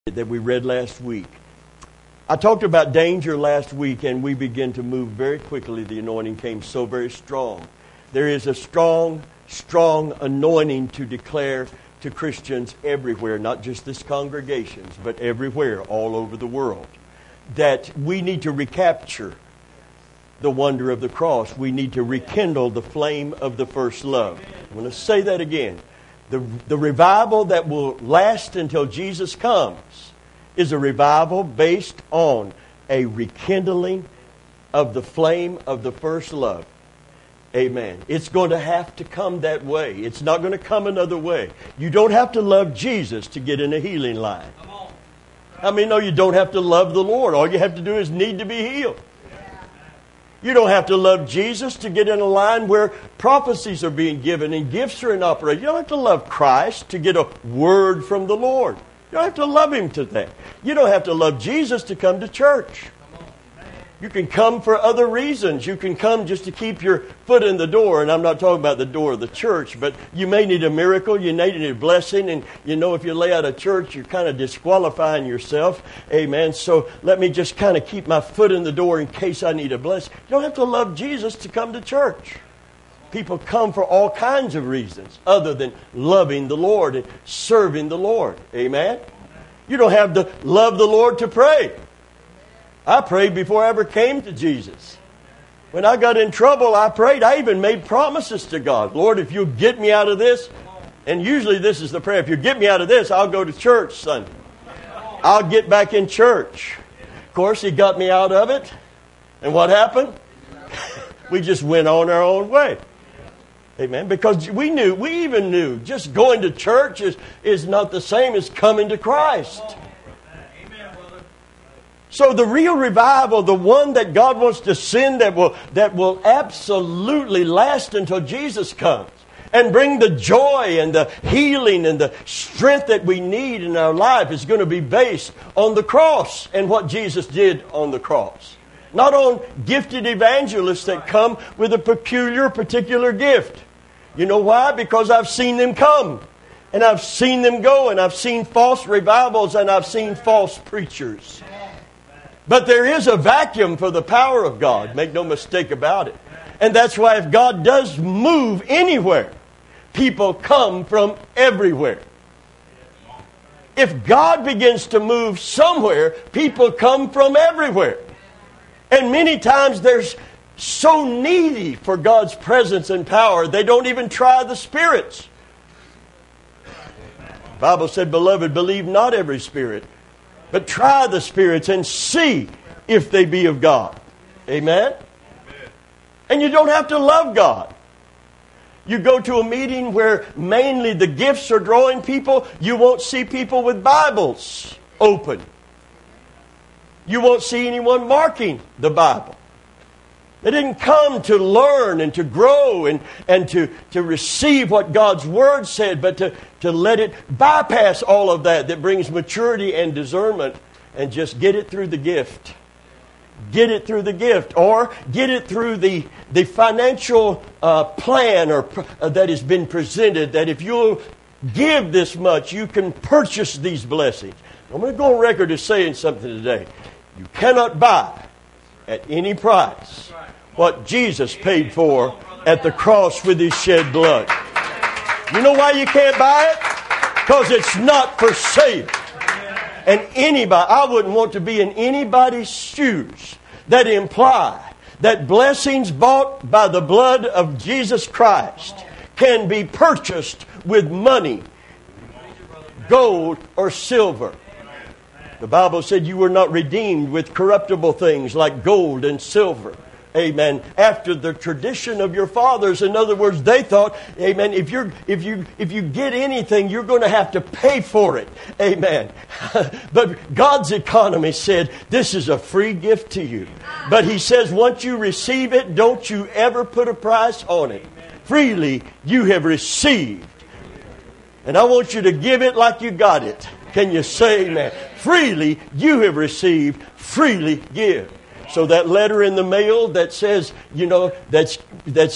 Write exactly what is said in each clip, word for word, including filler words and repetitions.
that we read last week. I talked about danger last week, and we began to move very quickly. The anointing came so very strong. There is a strong, strong anointing to declare to Christians everywhere, not just this congregations, but everywhere, all over the world, that we need to recapture the wonder of the cross. We need to rekindle the flame of the first love. I'm going to say that again. The, the revival that will last until Jesus comes is a revival based on a rekindling of the flame of the first love. Amen. It's going to have to come that way. It's not going to come another way. You don't have to love Jesus to get in a healing line. I mean, no, you don't have to love the Lord. All you have to do is need to be healed. You don't have to love Jesus to get in a line where prophecies are being given and gifts are in operation. You don't have to love Christ to get a word from the Lord. You don't have to love Him to that. You don't have to love Jesus to come to church. You can come for other reasons. You can come just to keep your foot in the door. And I'm not talking about the door of the church, but you may need a miracle. You may need a blessing. And you know, if you lay out of church, you're kind of disqualifying yourself. Amen. So let me just kind of keep my foot in the door in case I need a blessing. You don't have to love Jesus to come to church. People come for all kinds of reasons other than loving the Lord and serving the Lord. Amen. You don't have to love the Lord to pray. I prayed before I ever came to Jesus. When I got in trouble, I prayed. I even made promises to God. Lord, if you'll get me out of this, and usually this is the prayer, if you get me out of this, I'll go to church Sunday. I'll get back in church. Of course, He got me out of it. And what happened? We just went on our own way. Amen. Because we knew, we even knew, just going to church is, is not the same as coming to Christ. So the real revival, the one that God wants to send that will, that will absolutely last until Jesus comes and bring the joy and the healing and the strength that we need in our life, is going to be based on the cross and what Jesus did on the cross. Not on gifted evangelists that come with a peculiar, particular gift. You know why? Because I've seen them come and I've seen them go, and I've seen false revivals and I've seen false preachers. But there is a vacuum for the power of God. Make no mistake about it. And that's why if God does move anywhere, people come from everywhere. If God begins to move somewhere, people come from everywhere. And many times they're so needy for God's presence and power, they don't even try the spirits. The Bible said, "Beloved, believe not every spirit, but try the spirits and see if they be of God." Amen? And you don't have to love God. You go to a meeting where mainly the gifts are drawing people, you won't see people with Bibles open. You won't see anyone marking the Bible. They didn't come to learn and to grow and, and to, to receive what God's Word said, but to, to let it bypass all of that that brings maturity and discernment and just get it through the gift. Get it through the gift, or get it through the, the financial uh, plan or uh, that has been presented, that if you'll give this much, you can purchase these blessings. I'm going to go on record as saying something today. You cannot buy at any price what Jesus paid for at the cross with His shed blood. You know why you can't buy it? Because it's not for sale. And anybody, I wouldn't want to be in anybody's shoes that imply that blessings bought by the blood of Jesus Christ can be purchased with money, gold, or silver. The Bible said you were not redeemed with corruptible things like gold and silver. Amen. After the tradition of your fathers. In other words, they thought, amen, if you're if you if you get anything, you're going to have to pay for it. Amen. But God's economy said, this is a free gift to you. But He says, once you receive it, don't you ever put a price on it. Freely you have received. And I want you to give it like you got it. Can you say amen? Freely you have received, freely give. So that letter in the mail that says, you know, that's that's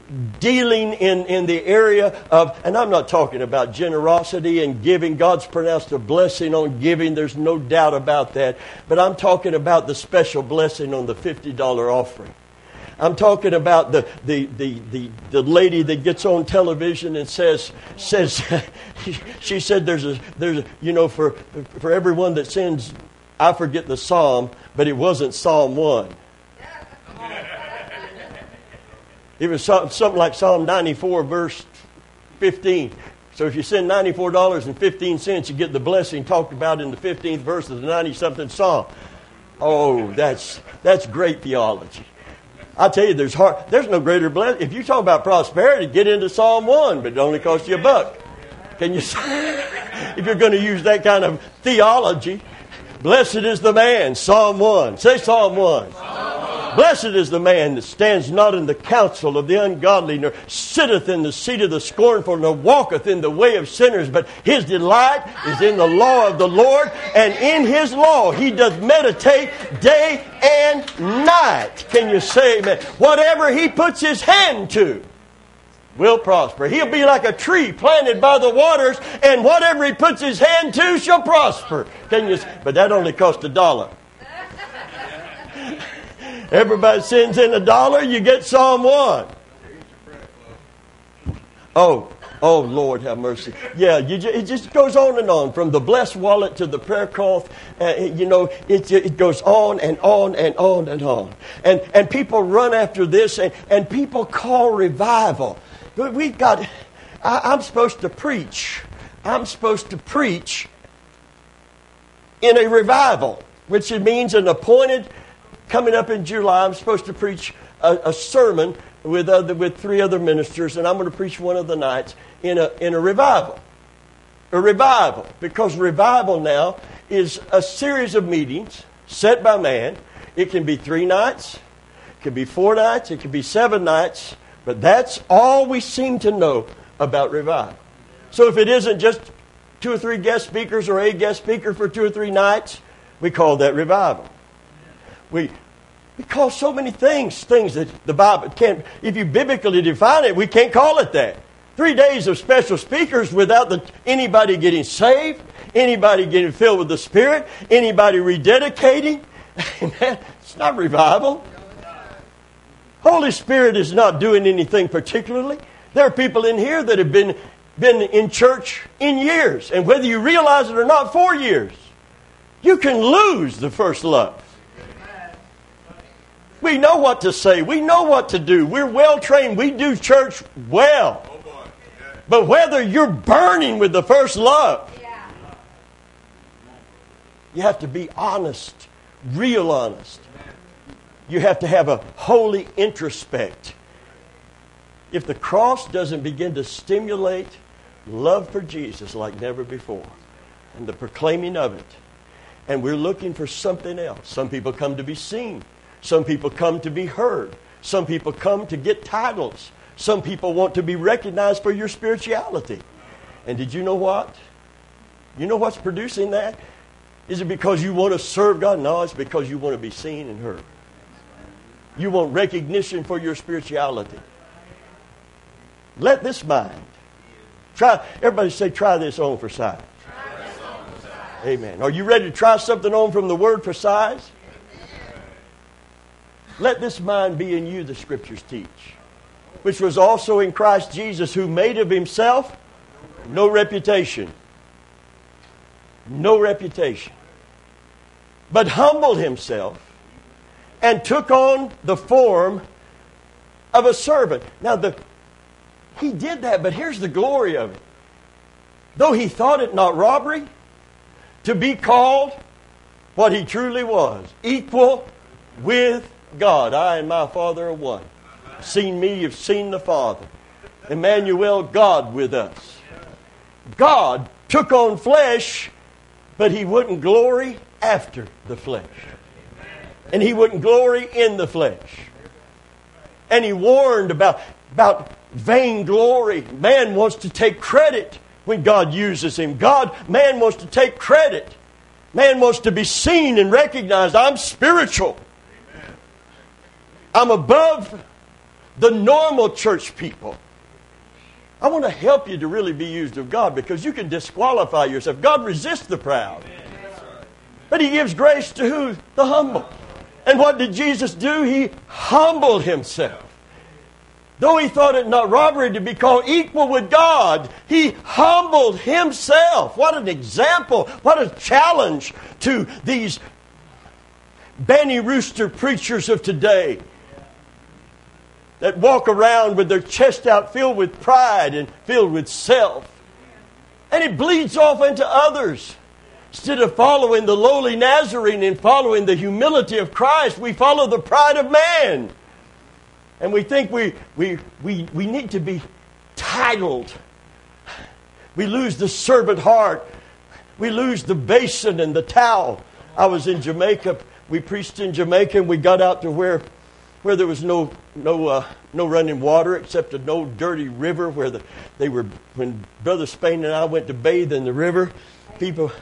dealing in, in the area of, and I'm not talking about generosity and giving. God's pronounced a blessing on giving. There's no doubt about that. But I'm talking about the special blessing on the fifty dollars offering. I'm talking about the, the, the, the, the lady that gets on television and says, says she said there's a, there's a, you know, for, for everyone that sins, I forget the psalm, but it wasn't Psalm one. It was something like Psalm ninety-four, verse fifteen. So if you send ninety-four dollars and fifteen cents, you get the blessing talked about in the fifteenth verse of the ninety-something Psalm. Oh, that's that's great theology. I tell you, there's hard, there's no greater blessing. If you talk about prosperity, get into Psalm one, but it only costs you a buck. Can you say, if you're going to use that kind of theology, blessed is the man, Psalm one. Say Psalm one. Psalm one. Blessed is the man that stands not in the counsel of the ungodly, nor sitteth in the seat of the scornful, nor walketh in the way of sinners. But his delight is in the law of the Lord, and in his law he doth meditate day and night. Can you say amen? Whatever he puts his hand to will prosper. He'll be like a tree planted by the waters, and whatever he puts his hand to shall prosper. Can you? But that only costs a dollar. Everybody sends in a dollar, you get Psalm one. Oh, oh Lord, have mercy. Yeah, you just, it just goes on and on. From the blessed wallet to the prayer cloth, uh, you know, it, it goes on and on and on and on. And and people run after this, and, and people call revival. We've got, I, I'm supposed to preach. I'm supposed to preach in a revival, which means an appointed. Coming up in July, I'm supposed to preach a, a sermon with other, with three other ministers, and I'm going to preach one of the nights in a in a revival. A revival, because revival now is a series of meetings set by man. It can be three nights, it can be four nights, it can be seven nights, but that's all we seem to know about revival. So if it isn't just two or three guest speakers or a guest speaker for two or three nights, we call that revival. We we call so many things, things that the Bible can't, if you biblically define it, we can't call it that. Three days of special speakers without the, anybody getting saved, anybody getting filled with the Spirit, anybody rededicating. Amen. It's not revival. Holy Spirit is not doing anything particularly. There are people in here that have been, been in church in years, and whether you realize it or not, four years. You can lose the first love. We know what to say. We know what to do. We're well trained. We do church well. But whether you're burning with the first love, you have to be honest, real honest. You have to have a holy introspect. If the cross doesn't begin to stimulate love for Jesus like never before, and the proclaiming of it, and we're looking for something else. Some people come to be seen. Some people come to be heard. Some people come to get titles. Some people want to be recognized for your spirituality. And did you know what? You know what's producing that? Is it because you want to serve God? No, it's because you want to be seen and heard. You want recognition for your spirituality. Let this mind. Try. Everybody say, try this on for size. Try this on for size. Amen. Are you ready to try something on from the Word for size? Let this mind be in you, the Scriptures teach, which was also in Christ Jesus, who made of himself no reputation. No reputation. But humbled himself and took on the form of a servant. Now, the, he did that, but here's the glory of it. Though he thought it not robbery, to be called what he truly was, equal with God. I and my Father are one. Seen me, you've seen the Father. Emmanuel, God with us. God took on flesh, but he wouldn't glory after the flesh. And he wouldn't glory in the flesh. And he warned about, about vainglory. Man wants to take credit when God uses him. God, man wants to take credit. Man wants to be seen and recognized. I'm spiritual. I'm above the normal church people. I want to help you to really be used of God, because you can disqualify yourself. God resists the proud. But He gives grace to who? The humble. And what did Jesus do? He humbled Himself. Though He thought it not robbery to be called equal with God, He humbled Himself. What an example. What a challenge to these Benny Rooster preachers of today that walk around with their chest out filled with pride and filled with self. And it bleeds off into others. Instead of following the lowly Nazarene and following the humility of Christ, we follow the pride of man. And we think we, we, we, we need to be titled. We lose the servant heart. We lose the basin and the towel. I was in Jamaica. We preached in Jamaica, and we got out to where, where there was no no uh, no running water except an old dirty river where the, they were, when Brother Spain and I went to bathe in the river, people...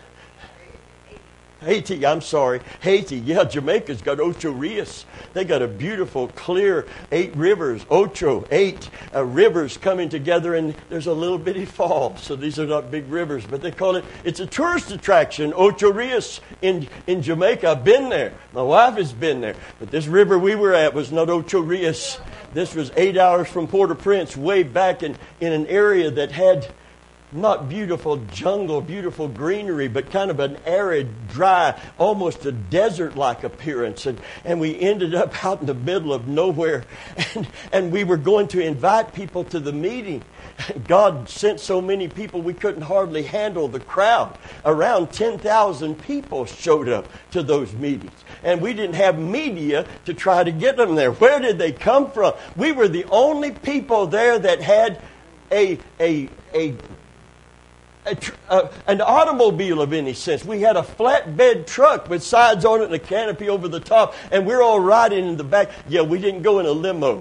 Haiti, I'm sorry. Haiti, yeah, Jamaica's got Ocho Rios. They got a beautiful, clear eight rivers, Ocho, eight uh, rivers coming together, and there's a little bitty fall. So these are not big rivers, but they call it, it's a tourist attraction, Ocho Rios in, in Jamaica. I've been there. My wife has been there. But this river we were at was not Ocho Rios. This was eight hours from Port-au-Prince, way back in, in an area that had not beautiful jungle, beautiful greenery, but kind of an arid, dry, almost a desert-like appearance. And, and we ended up out in the middle of nowhere. And, and we were going to invite people to the meeting. God sent so many people, we couldn't hardly handle the crowd. Around ten thousand people showed up to those meetings. And we didn't have media to try to get them there. Where did they come from? We were the only people there that had a a a A tr- uh, an automobile of any sense. We had a flatbed truck with sides on it and a canopy over the top, and we're all riding in the back. Yeah, we didn't go in a limo.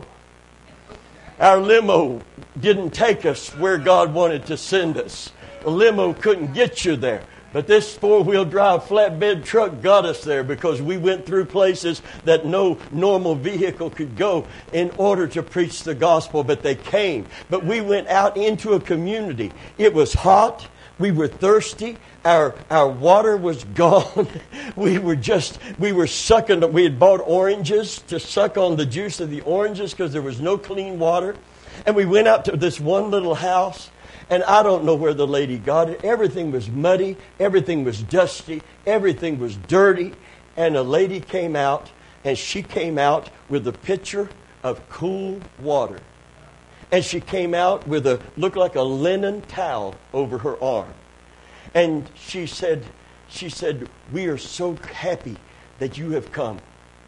Our limo didn't take us where God wanted to send us. The limo couldn't get you there. But this four-wheel drive flatbed truck got us there, because we went through places that no normal vehicle could go in order to preach the gospel. But they came. But we went out into a community. It was hot. We were thirsty. Our our water was gone. We were just, we were sucking. We had bought oranges to suck on the juice of the oranges because there was no clean water. And we went out to this one little house. And I don't know where the lady got it. Everything was muddy. Everything was dusty. Everything was dirty. And a lady came out, and she came out with a pitcher of cool water. And she came out with a, looked like a linen towel over her arm. And she said, she said, we are so happy that you have come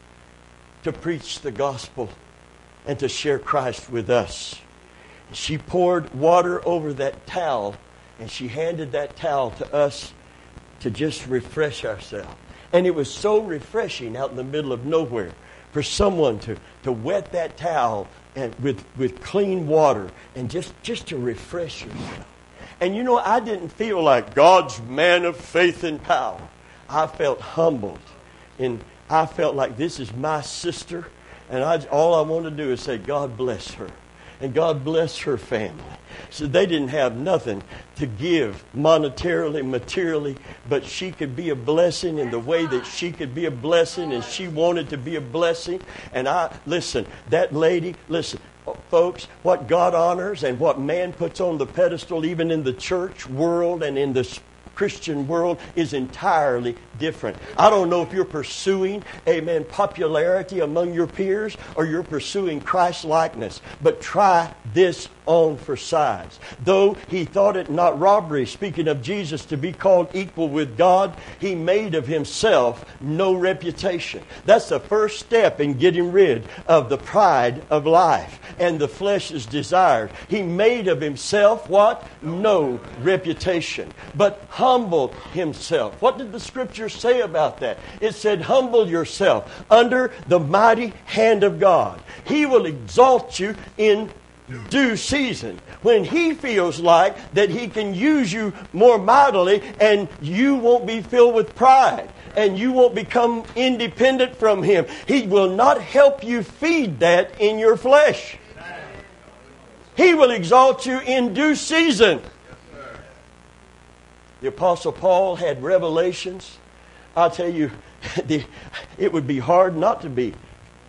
to preach the gospel and to share Christ with us. She poured water over that towel, and she handed that towel to us to just refresh ourselves. And it was so refreshing out in the middle of nowhere for someone to, to wet that towel and with, with clean water and just, just to refresh yourself. And you know, I didn't feel like God's man of faith and power. I felt humbled. And I felt like this is my sister. And I, all I want to do is say, God bless her. And God bless her family. So they didn't have nothing to give monetarily, materially, but she could be a blessing in the way that she could be a blessing, and she wanted to be a blessing. And I, listen, that lady, listen, folks, what God honors and what man puts on the pedestal, even in the church world and in the Christian world, is entirely different. I don't know if you're pursuing, amen, popularity among your peers or you're pursuing Christ-likeness, but try this on for size. Though he thought it not robbery, speaking of Jesus, to be called equal with God, he made of himself no reputation. That's the first step in getting rid of the pride of life and the flesh's desires. He made of himself what? No reputation, but humbled himself. What did the Scripture say about that? It said, humble yourself under the mighty hand of God. He will exalt you in due season, when he feels like that he can use you more mightily, and you won't be filled with pride and you won't become independent from him. He will not help you feed that in your flesh. He will exalt you in due season. The Apostle Paul had revelations. I'll tell you, the, it would be hard not to be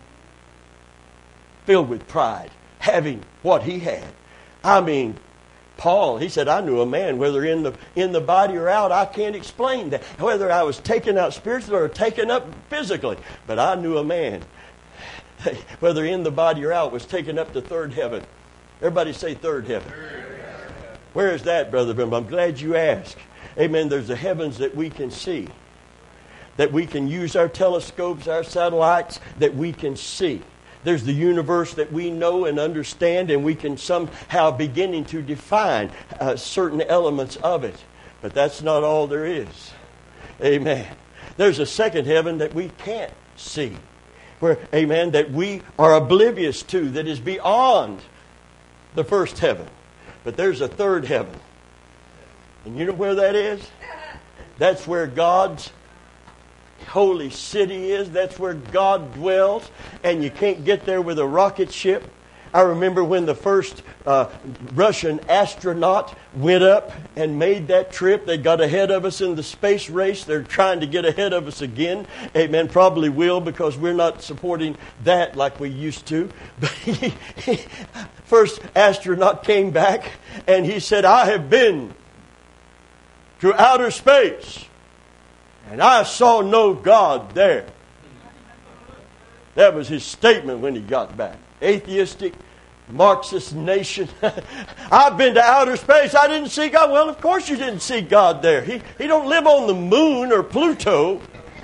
filled with pride, having what he had. I mean, Paul, he said, I knew a man, whether in the in the body or out, I can't explain that. Whether I was taken out spiritually or taken up physically. But I knew a man, whether in the body or out, was taken up to third heaven. Everybody say third heaven. Where is that, Brother Brim? I'm glad you asked. Amen. There's the heavens that we can see, that we can use our telescopes, our satellites, that we can see. There's the universe that we know and understand, and we can somehow beginning to define uh, certain elements of it. But that's not all there is. Amen. There's a second heaven that we can't see, where, amen, that we are oblivious to, that is beyond the first heaven. But there's a third heaven. And you know where that is? That's where God's holy city is. That's where God dwells. And you can't get there with a rocket ship. I remember when the first uh, Russian astronaut went up and made that trip. They got ahead of us in the space race. They're trying to get ahead of us again. Amen. Probably will, because we're not supporting that like we used to. But he, he, first astronaut came back and he said, I have been to outer space, and I saw no God there. That was his statement when he got back. Atheistic, Marxist nation. I've been to outer space. I didn't see God. Well, of course you didn't see God there. He, he don't live on the moon or Pluto.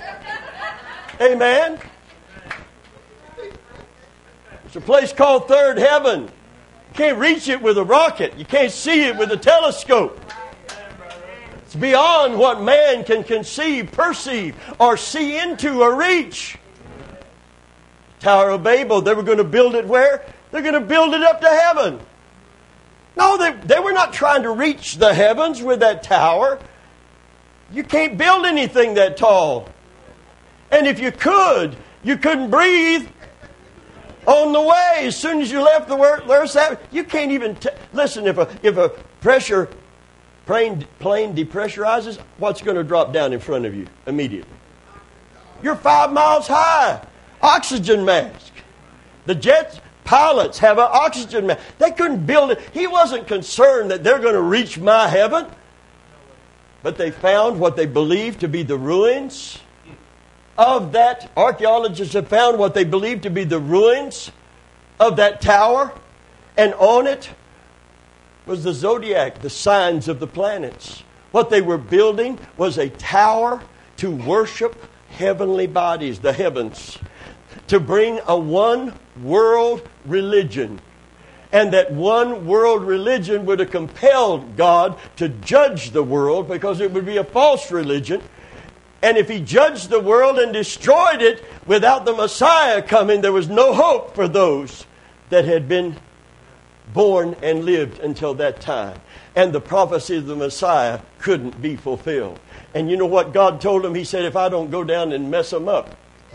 Amen. There's a place called third heaven. You can't reach it with a rocket. You can't see it with a telescope. It's beyond what man can conceive, perceive, or see into or reach. Tower of Babel, they were going to build it where? They're going to build it up to heaven. No, they, they were not trying to reach the heavens with that tower. You can't build anything that tall. And if you could, you couldn't breathe on the way. As soon as you left the earth, you can't even... T- Listen, if a, if a pressure... Plane, plane depressurizes, what's going to drop down in front of you immediately? You're five miles high. Oxygen mask. The jet pilots have an oxygen mask. They couldn't build it. He wasn't concerned that they're going to reach my heaven. But they found what they believed to be the ruins of that. Archaeologists have found what they believed to be the ruins of that tower. And on it was the zodiac, the signs of the planets. What they were building was a tower to worship heavenly bodies, the heavens, to bring a one world religion. And that one world religion would have compelled God to judge the world, because it would be a false religion. And if he judged the world and destroyed it without the Messiah coming, there was no hope for those that had been born and lived until that time. And the prophecy of the Messiah couldn't be fulfilled. And you know what God told him? He said, if I don't go down and mess them up.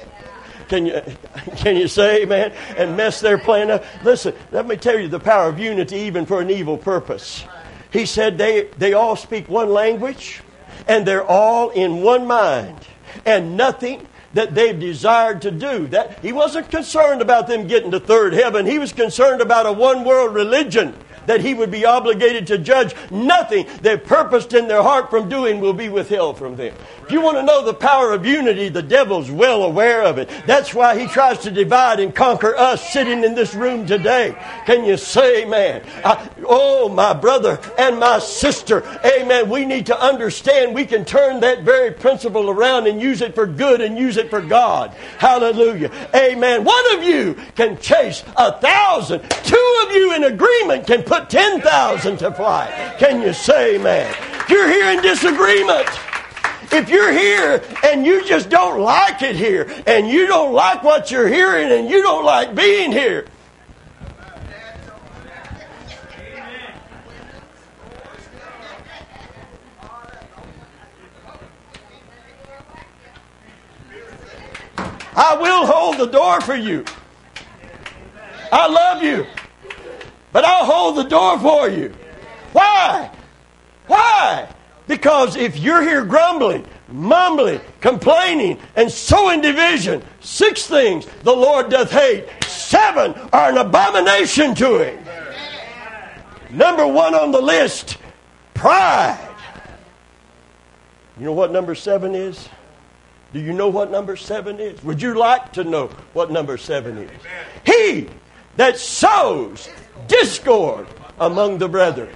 Can you, can you say amen? And mess their plan up? Listen, let me tell you the power of unity even for an evil purpose. He said they, they all speak one language, and they're all in one mind. And nothing that they desired to do. That he wasn't concerned about them getting to third heaven. He was concerned about a one world religion that he would be obligated to judge. Nothing they purposed in their heart from doing will be withheld from them. If you want to know the power of unity, the devil's well aware of it. That's why he tries to divide and conquer us sitting in this room today. Can you say amen? I, oh, my brother and my sister, amen. We need to understand we can turn that very principle around and use it for good and use it for God. Hallelujah. Amen. One of you can chase a thousand. Two of you in agreement can put ten thousand to flight. Can you say amen? If you're here in disagreement, if you're here and you just don't like it here, and you don't like what you're hearing, and you don't like being here, I will hold the door for you. I love you. but I'll hold the door for you. Why? Why? Because if you're here grumbling, mumbling, complaining, and sowing division, six things the Lord doth hate, seven are an abomination to Him. Number one on the list, pride. You know what number seven is? Do you know what number seven is? Would you like to know what number seven is? He that sows discord among the brethren.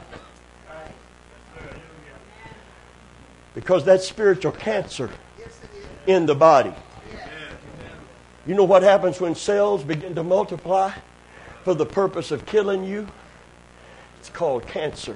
Because that's spiritual cancer in the body. You know what happens when cells begin to multiply for the purpose of killing you? It's called cancer.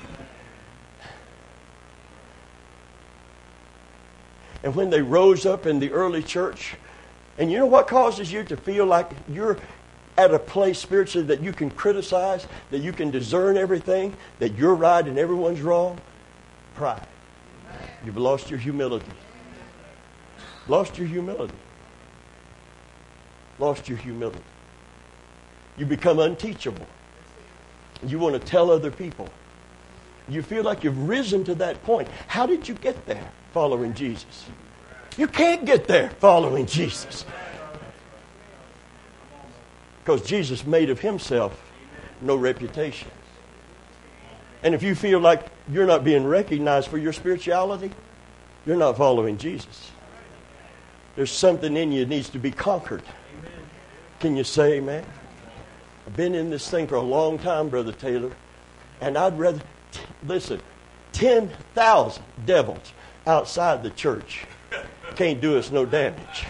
And when they rose up in the early church, and you know what causes you to feel like you're at a place spiritually that you can criticize, that you can discern everything, that you're right and everyone's wrong? Pride. You've lost your humility. Lost your humility. Lost your humility. You become unteachable. You want to tell other people. You feel like you've risen to that point. How did you get there following Jesus? You can't get there following Jesus. Because Jesus made of Himself no reputation. And if you feel like you're not being recognized for your spirituality, you're not following Jesus. There's something in you that needs to be conquered. Can you say amen? I've been in this thing for a long time, Brother Taylor, and I'd rather, t- listen, ten thousand devils outside the church can't do us no damage.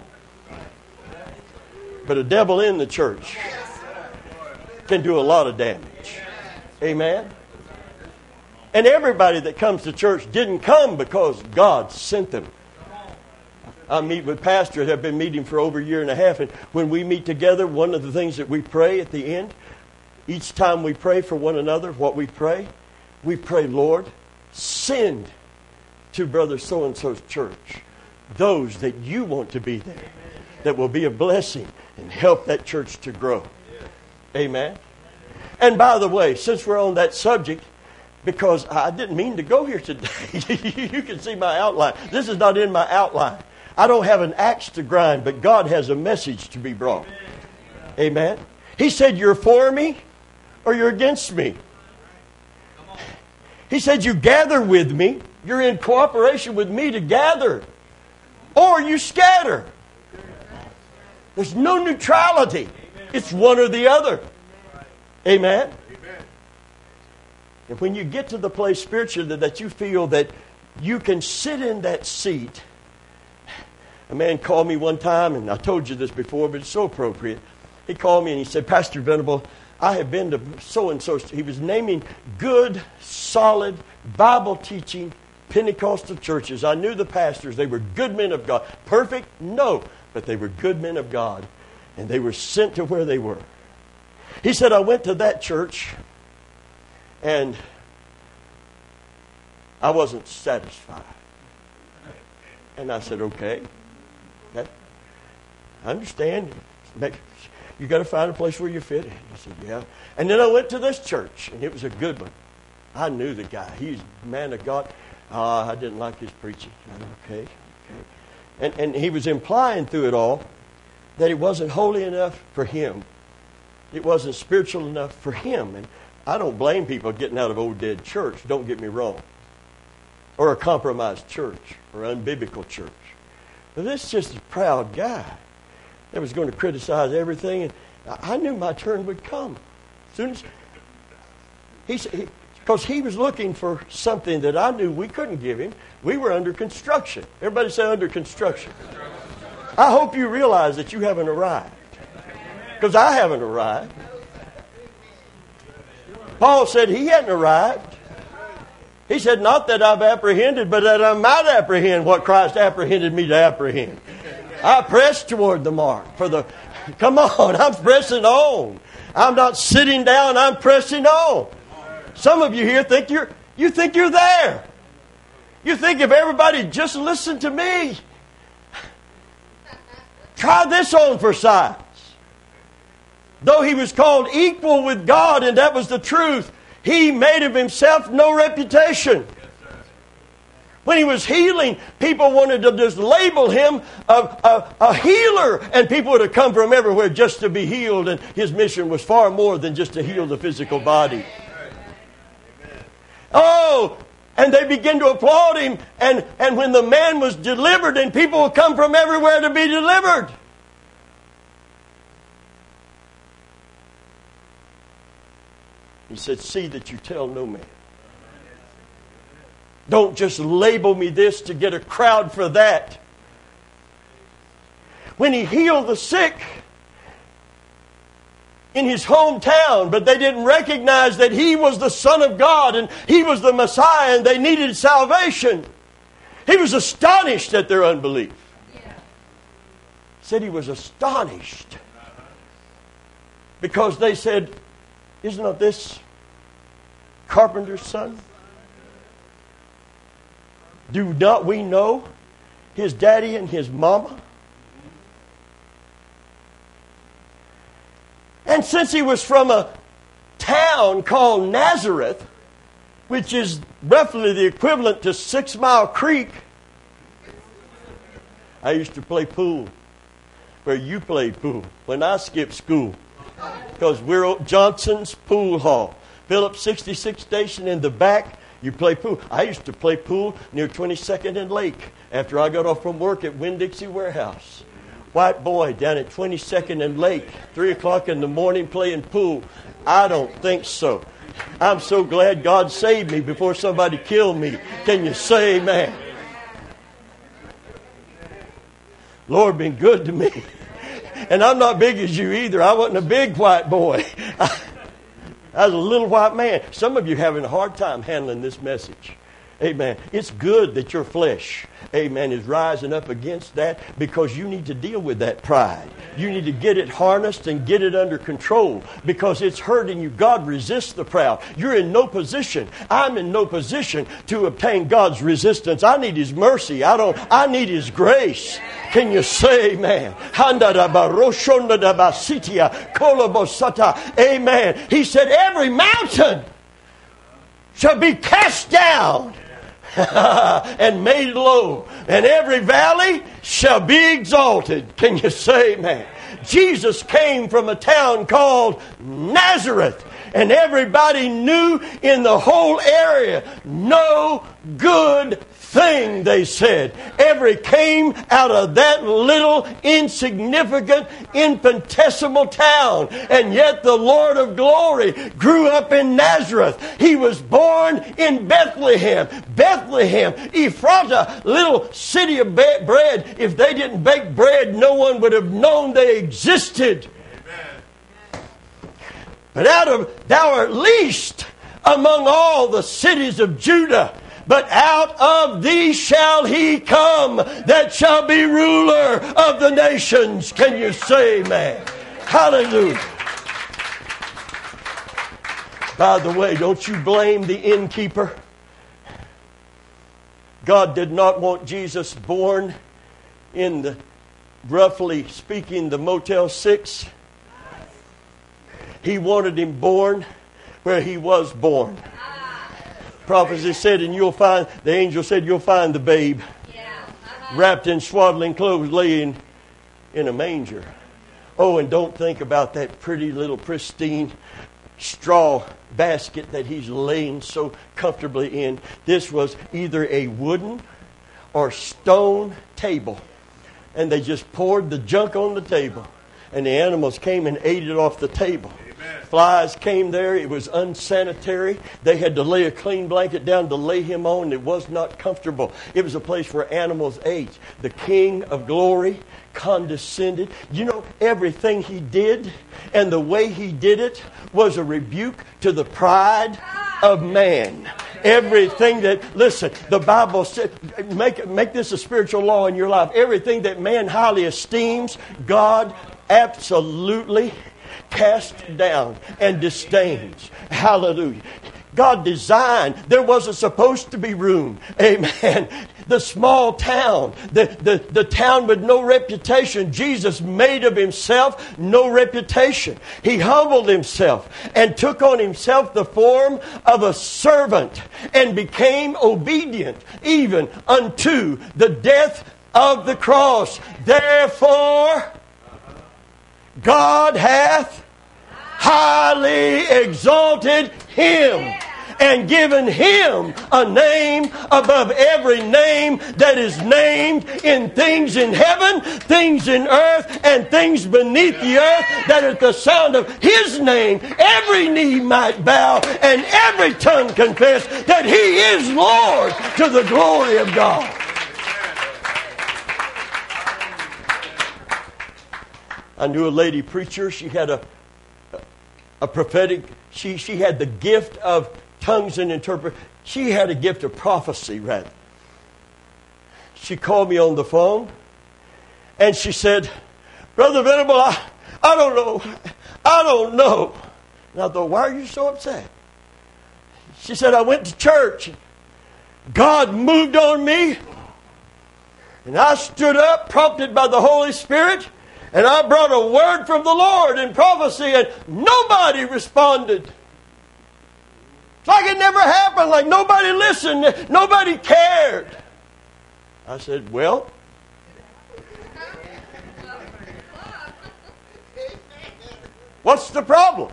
But a devil in the church can do a lot of damage. Amen? And everybody that comes to church didn't come because God sent them. I meet with pastors. I've been meeting for over a year and a half. And when we meet together, one of the things that we pray at the end, each time we pray for one another, what we pray, we pray, Lord, send to Brother So-and-so's church those that you want to be there, that will be a blessing and help that church to grow. Amen. And by the way, since we're on that subject, because I didn't mean to go here today. You can see my outline. This is not in my outline. I don't have an axe to grind, but God has a message to be brought. Amen. He said, you're for me or you're against me. He said, you gather with me. You're in cooperation with me to gather. Or you scatter. There's no neutrality. It's one or the other. Amen. And when you get to the place spiritually that you feel that you can sit in that seat. A man called me one time, and I told you this before, but it's so appropriate. He called me and he said, Pastor Venable, I have been to so-and-so. He was naming good, solid, Bible-teaching Pentecostal churches. I knew the pastors. They were good men of God. Perfect? No. But they were good men of God. And they were sent to where they were. He said, I went to that church, and I wasn't satisfied. And I said, okay. That, I understand. You got to find a place where you fit in. He said, yeah. And then I went to this church, and it was a good one. I knew the guy. He's a man of God. Uh, I didn't like his preaching. Okay, okay. And, and he was implying through it all that it wasn't holy enough for him. It wasn't spiritual enough for him. And I don't blame people getting out of old dead church. Don't get me wrong. Or a compromised church or unbiblical church. But this is just a proud guy that was going to criticize everything. And I knew my turn would come. As soon as he said, because he was looking for something that I knew we couldn't give him. We were under construction. Everybody say under construction. I hope you realize that you haven't arrived. Because I haven't arrived. Paul said he hadn't arrived. He said, not that I've apprehended, but that I might apprehend what Christ apprehended me to apprehend. I press toward the mark. For the, come on, I'm pressing on. I'm not sitting down, I'm pressing on. Some of you here think you're, you think you're there. You think if everybody just listened to me, try this on for size. though he was called equal with God, and that was the truth, he made of himself no reputation. When he was healing, people wanted to just label him a, a, a healer. And people would have come from everywhere just to be healed. And his mission was far more than just to heal the physical body. Oh, and they began to applaud him. And, and when the man was delivered, and people would come from everywhere to be delivered. He said, see that you tell no man. Don't just label me this to get a crowd for that. When he healed the sick in his hometown, but they didn't recognize that he was the Son of God and he was the Messiah and they needed salvation. He was astonished at their unbelief. Yeah. Said he was astonished because they said, isn't not this carpenter's son? Do not we know his daddy and his mama? And since he was from a town called Nazareth, which is roughly the equivalent to Six Mile Creek, I used to play pool where you played pool when I skipped school. Because we're at Johnson's Pool Hall. Phillips sixty-six station in the back. You play pool. I used to play pool near twenty-second and Lake after I got off from work at Winn-Dixie Warehouse. White boy down at twenty-second and Lake, three o'clock in the morning playing pool. I don't think so. I'm so glad God saved me before somebody killed me. Can you say amen? Lord been good to me. And I'm not big as you either. I wasn't a big white boy. I was a little white man. Some of you are having a hard time handling this message. Amen. It's good that your flesh, amen, is rising up against that because you need to deal with that pride. You need to get it harnessed and get it under control because it's hurting you. God resists the proud. You're in no position. I'm in no position to obtain God's resistance. I need His mercy. I don't. I need His grace. Can you say amen? Amen. He said, every mountain shall be cast down and made low, and every valley shall be exalted. Can you say amen? Jesus came from a town called Nazareth, and everybody knew in the whole area, no good thing, they said, ever came out of that little insignificant infinitesimal town. And yet the Lord of glory grew up in Nazareth. He was born in Bethlehem. Bethlehem, Ephrata, little city of bread. If they didn't bake bread, no one would have known they existed. Amen. But out of thou art least among all the cities of Judah, but out of thee shall he come that shall be ruler of the nations. Can you say amen? Hallelujah. By the way, don't you blame the innkeeper. God did not want Jesus born in the, roughly speaking, the Motel six. He wanted him born where he was born. Prophecy said, and you'll find, the angel said, you'll find the babe yeah. uh-huh. wrapped in swaddling clothes, laying in a manger. Oh, and don't think about that pretty little pristine straw basket that he's laying so comfortably in. This was either a wooden or stone table. And they just poured the junk on the table. And the animals came and ate it off the table. Flies came there. It was unsanitary. They had to lay a clean blanket down to lay him on. It was not comfortable. It was a place where animals ate. The King of Glory condescended. You know, everything he did and the way he did it was a rebuke to the pride of man. Everything that, listen, the Bible said, make, make this a spiritual law in your life. Everything that man highly esteems, God absolutely cast down and disdains. Hallelujah. God designed, there wasn't supposed to be room. Amen. the small town, the, the, the town with no reputation. Jesus made of himself no reputation. He humbled himself and took on himself the form of a servant and became obedient even unto the death of the cross. Therefore, God hath highly exalted him and given him a name above every name that is named, in things in heaven, things in earth, and things beneath the earth, that at the sound of his name every knee might bow and every tongue confess that he is Lord, to the glory of God. I knew a lady preacher. She had a a prophetic, she, she had the gift of tongues and interpret. She had a gift of prophecy, rather. She called me on the phone and she said, Brother Venable, I, I don't know. I don't know. And I thought, why are you so upset? She said, I went to church. God moved on me. And I stood up, prompted by the Holy Spirit, and I brought a word from the Lord in prophecy, and nobody responded. It's like it never happened, like nobody listened, nobody cared. I said, well, what's the problem?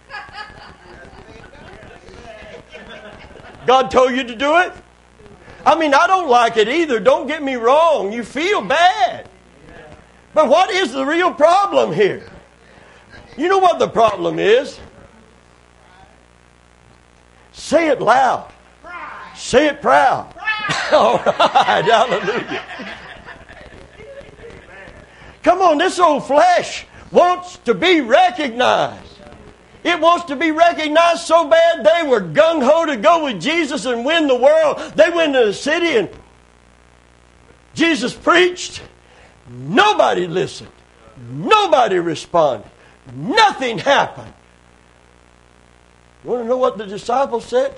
God told you to do it? I mean, I don't like it either. Don't get me wrong. You feel bad. But what is the real problem here? You know what the problem is? Say it loud. Say it proud. All right, hallelujah. Come on, this old flesh wants to be recognized. It wants to be recognized so bad they were gung-ho to go with Jesus and win the world. They went to the city and Jesus preached. Nobody listened. Nobody responded. Nothing happened. You want to know what the disciples said?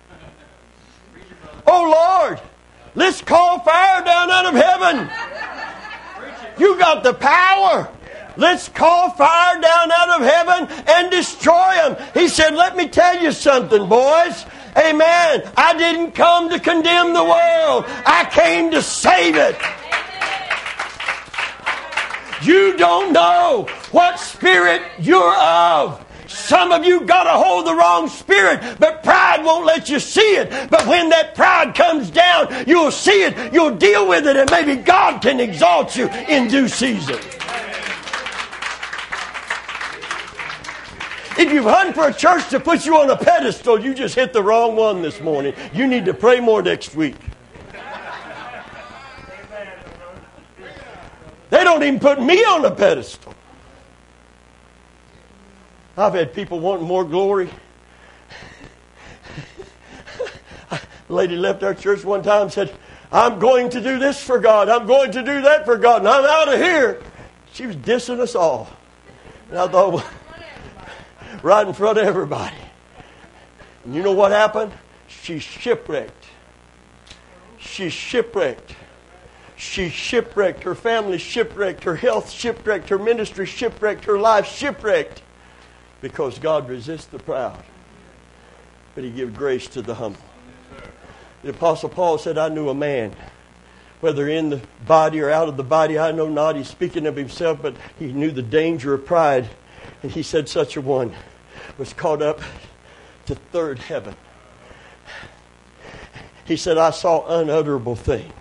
Oh Lord, let's call fire down out of heaven. You got the power. Let's call fire down out of heaven and destroy them. He said, let me tell you something, boys. Amen. I didn't come to condemn the world. I came to save it. You don't know what spirit you're of. Some of you got a hold of the wrong spirit, but pride won't let you see it. But when that pride comes down, you'll see it, you'll deal with it, and maybe God can exalt you in due season. If you've hunted for a church to put you on a pedestal, you just hit the wrong one this morning. You need to pray more next week. They don't even put me on a pedestal. I've had people wanting more glory. A lady left our church one time and said, I'm going to do this for God. I'm going to do that for God. And I'm out of here. She was dissing us all. And I thought, well, right in front of everybody. And you know what happened? She's shipwrecked. She's shipwrecked. She shipwrecked. Her family shipwrecked. Her health shipwrecked. Her ministry shipwrecked. Her life shipwrecked. Because God resists the proud, but He gives grace to the humble. The Apostle Paul said, I knew a man, whether in the body or out of the body, I know not. He's speaking of himself, but he knew the danger of pride. And he said such a one was caught up to third heaven. He said, I saw unutterable things.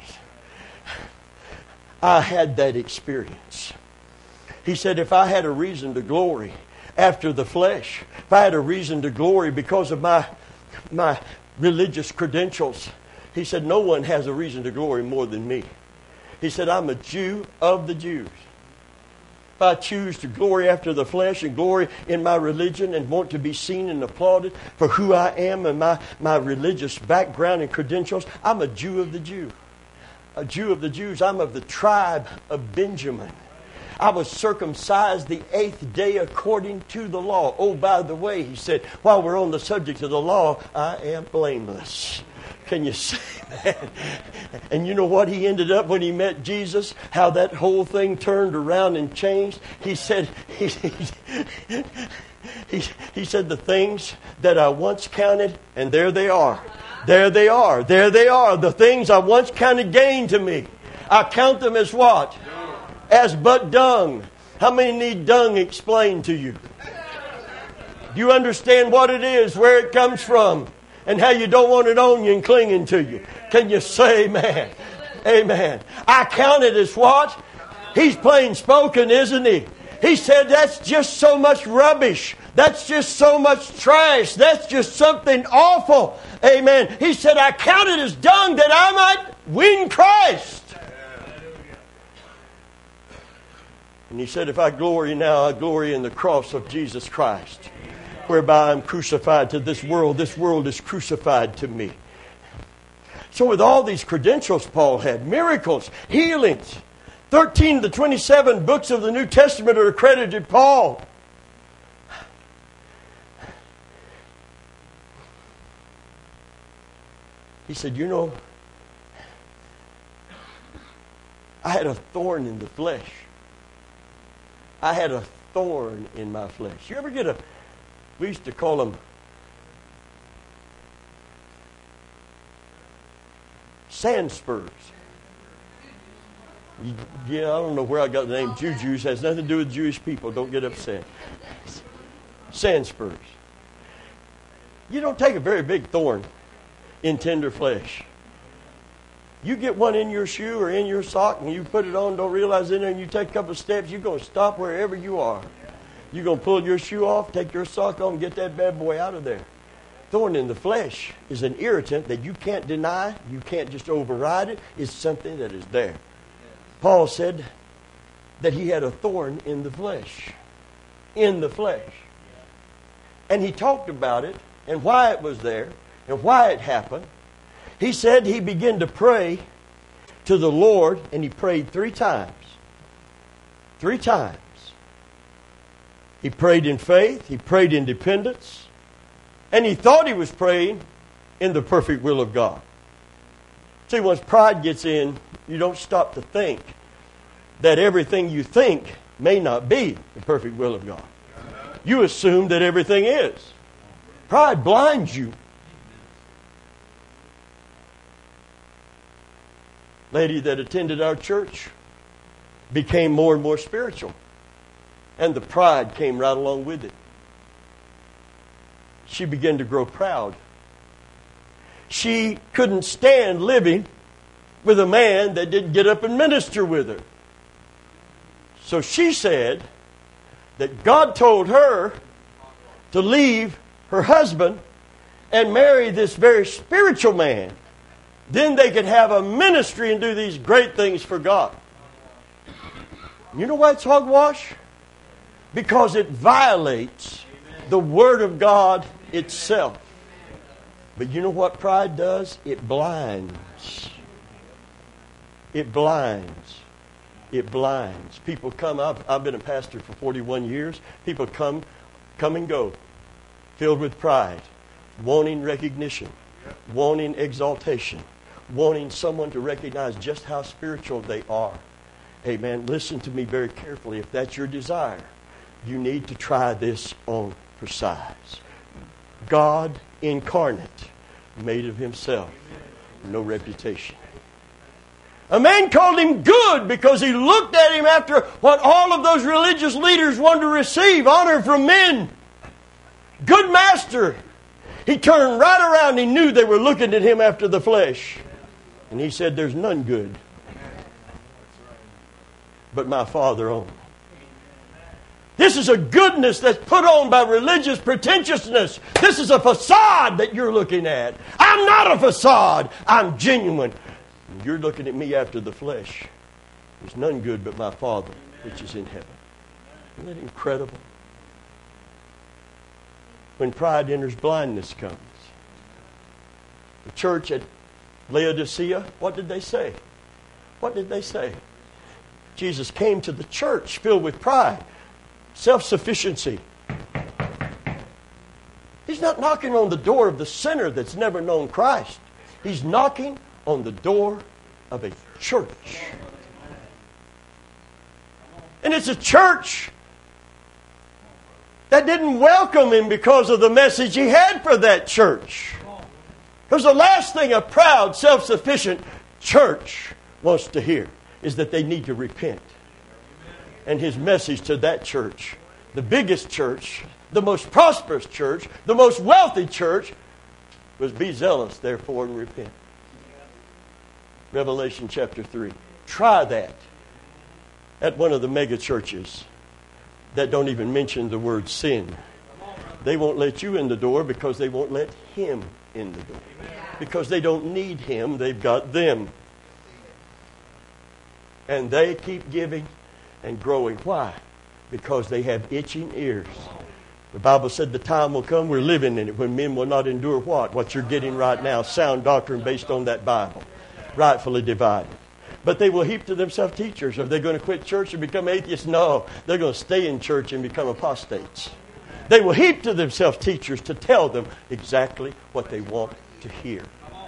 I had that experience. He said, if I had a reason to glory after the flesh, if I had a reason to glory because of my my religious credentials, he said, no one has a reason to glory more than me. He said, I'm a Jew of the Jews. If I choose to glory after the flesh and glory in my religion and want to be seen and applauded for who I am and my, my religious background and credentials, I'm a Jew of the Jew. A Jew of the Jews. I'm of the tribe of Benjamin. I was circumcised the eighth day according to the law. Oh, by the way, he said, while we're on the subject of the law, I am blameless. Can you say that? And you know what he ended up when he met Jesus? How that whole thing turned around and changed? He said, he, he, he, he said, the things that I once counted, and there they are. There they are. There they are. The things I once counted gain to me. I count them as what? As but dung. How many need dung explained to you? Do you understand what it is, where it comes from, and how you don't want it on you and clinging to you? Can you say amen? Amen. I count it as what? He's plain spoken, isn't he? He said that's just so much rubbish. That's just so much trash. That's just something awful. Amen. He said, I count it as dung that I might win Christ. And he said, if I glory now, I glory in the cross of Jesus Christ, whereby I'm crucified to this world. This world is crucified to me. So with all these credentials Paul had, miracles, healings, thirteen of the twenty-seven books of the New Testament are accredited Paul. He said, you know, I had a thorn in the flesh. I had a thorn in my flesh. You ever get a, we used to call them sand spurs. Yeah, I don't know where I got the name Jujus. It has nothing to do with Jewish people. Don't get upset. Sand spurs. You don't take a very big thorn in tender flesh. You get one in your shoe or in your sock and you put it on, don't realize it, and you take a couple of steps, you're going to stop wherever you are. You're going to pull your shoe off, take your sock on, and get that bad boy out of there. Thorn in the flesh is an irritant that you can't deny. You can't just override it. It's something that is there. Paul said that he had a thorn in the flesh. In the flesh. And he talked about it and why it was there and why it happened. He said he began to pray to the Lord, and he prayed three times. Three times. He prayed in faith, he prayed in dependence, and he thought he was praying in the perfect will of God. See, once pride gets in, you don't stop to think that everything you think may not be the perfect will of God. You assume that everything is. Pride blinds you. Lady that attended our church became more and more spiritual. And the pride came right along with it. She began to grow proud. She couldn't stand living with a man that didn't get up and minister with her. So she said that God told her to leave her husband and marry this very spiritual man. Then they could have a ministry and do these great things for God. You know why it's hogwash? Because it violates the Word of God itself. But you know what pride does? It blinds. It blinds. It blinds. People come, I've, I've been a pastor for forty-one years. People come, come and go, filled with pride, wanting recognition, wanting exaltation, wanting someone to recognize just how spiritual they are. Amen. Listen to me very carefully. If that's your desire, you need to try this on for size. God incarnate, made of himself, no reputation. A man called him good because he looked at him after what all of those religious leaders wanted to receive, honor from men. Good master. He turned right around. He knew they were looking at him after the flesh. And he said, there's none good but my Father only. This is a goodness that's put on by religious pretentiousness. This is a facade that you're looking at. I'm not a facade. I'm genuine. And you're looking at me after the flesh. There's none good but my Father which is in heaven. Isn't that incredible? When pride enters, blindness comes. The church at Laodicea, what did they say? What did they say? Jesus came to the church filled with pride, self-sufficiency. He's not knocking on the door of the sinner that's never known Christ. He's knocking on the door of a church. And it's a church that didn't welcome him because of the message he had for that church. Because the last thing a proud, self-sufficient church wants to hear is that they need to repent. And his message to that church, the biggest church, the most prosperous church, the most wealthy church, was be zealous, therefore, and repent. Revelation chapter three. Try that at one of the mega churches that don't even mention the word sin. They won't let you in the door because they won't let him in the door. Because they don't need him, they've got them. And they keep giving and growing. Why? Because they have itching ears. The Bible said the time will come, we're living in it, when men will not endure what? What you're getting right now, sound doctrine based on that Bible, rightfully divided. But they will heap to themselves teachers. Are they going to quit church and become atheists? No, they're going to stay in church and become apostates. They will heap to themselves teachers to tell them exactly what they want to hear.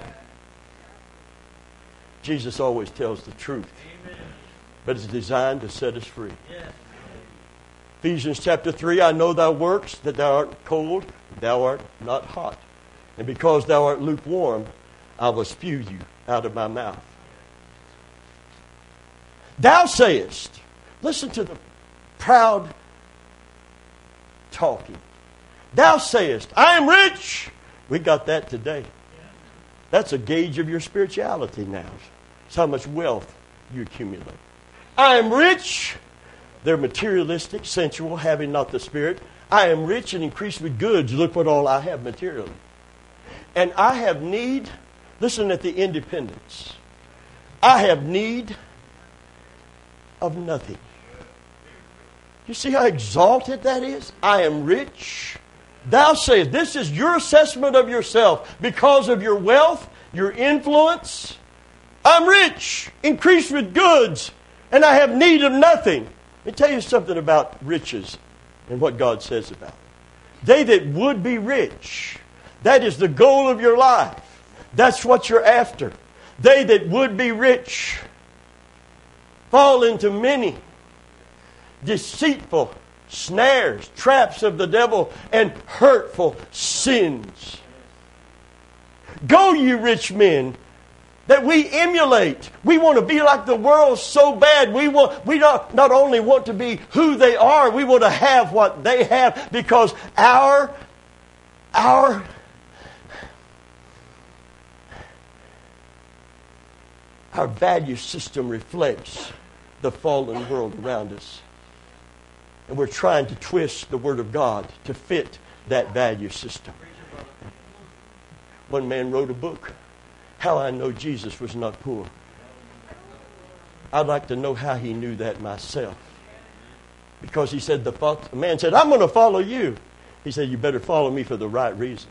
Jesus always tells the truth, but it's designed to set us free. Ephesians chapter three, I know thy works, that thou art cold, thou art not hot. And because thou art lukewarm, I will spew you out of my mouth. Thou sayest, listen to the proud talking. Thou sayest, I am rich. We got that today. That's a gauge of your spirituality now. It's how much wealth you accumulate. I am rich. They're materialistic, sensual, having not the Spirit. I am rich and increased with goods. Look what all I have materially. And I have need. Listen at the independence. I have need of nothing. You see how exalted that is? I am rich. Thou sayest, this is your assessment of yourself because of your wealth, your influence. I'm rich, increased with goods, and I have need of nothing. Let me tell you something about riches and what God says about it. They that would be rich, that is the goal of your life. That's what you're after. They that would be rich fall into many deceitful snares, traps of the devil, and hurtful sins. Go, you rich men, that we emulate. We want to be like the world so bad. We want, we not, not only want to be who they are, we want to have what they have, because our, our, our value system reflects the fallen world around us. And we're trying to twist the Word of God to fit that value system. One man wrote a book, How I Know Jesus Was Not Poor. I'd like to know how he knew that myself. Because he said, the, fo- the man said, I'm going to follow you. He said, you better follow me for the right reason.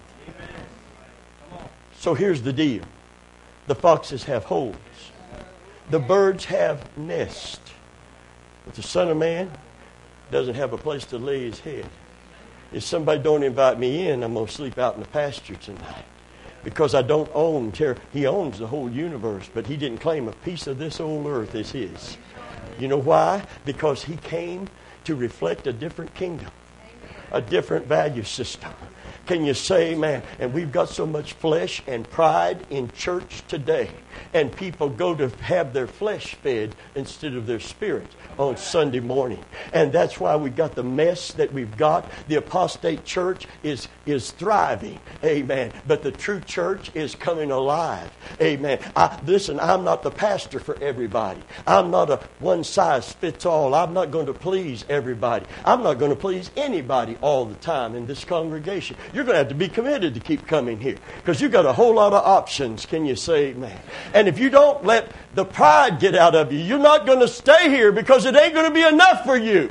So here's the deal. The foxes have holes. The birds have nests. But the Son of Man doesn't have a place to lay his head. If somebody don't invite me in, I'm going to sleep out in the pasture tonight. Because I don't own terror. He owns the whole universe, but he didn't claim a piece of this old earth as his. You know why? Because he came to reflect a different kingdom, a different value system. Can you say, man, and we've got so much flesh and pride in church today. And people go to have their flesh fed instead of their spirit on Sunday morning. And that's why we got the mess that we've got. The apostate church is, is thriving. Amen. But the true church is coming alive. Amen. I, listen, I'm not the pastor for everybody. I'm not a one size fits all. I'm not going to please everybody. I'm not going to please anybody all the time in this congregation. You're going to have to be committed to keep coming here, because you've got a whole lot of options. Can you say amen? And if you don't let the pride get out of you, you're not going to stay here, because it ain't going to be enough for you.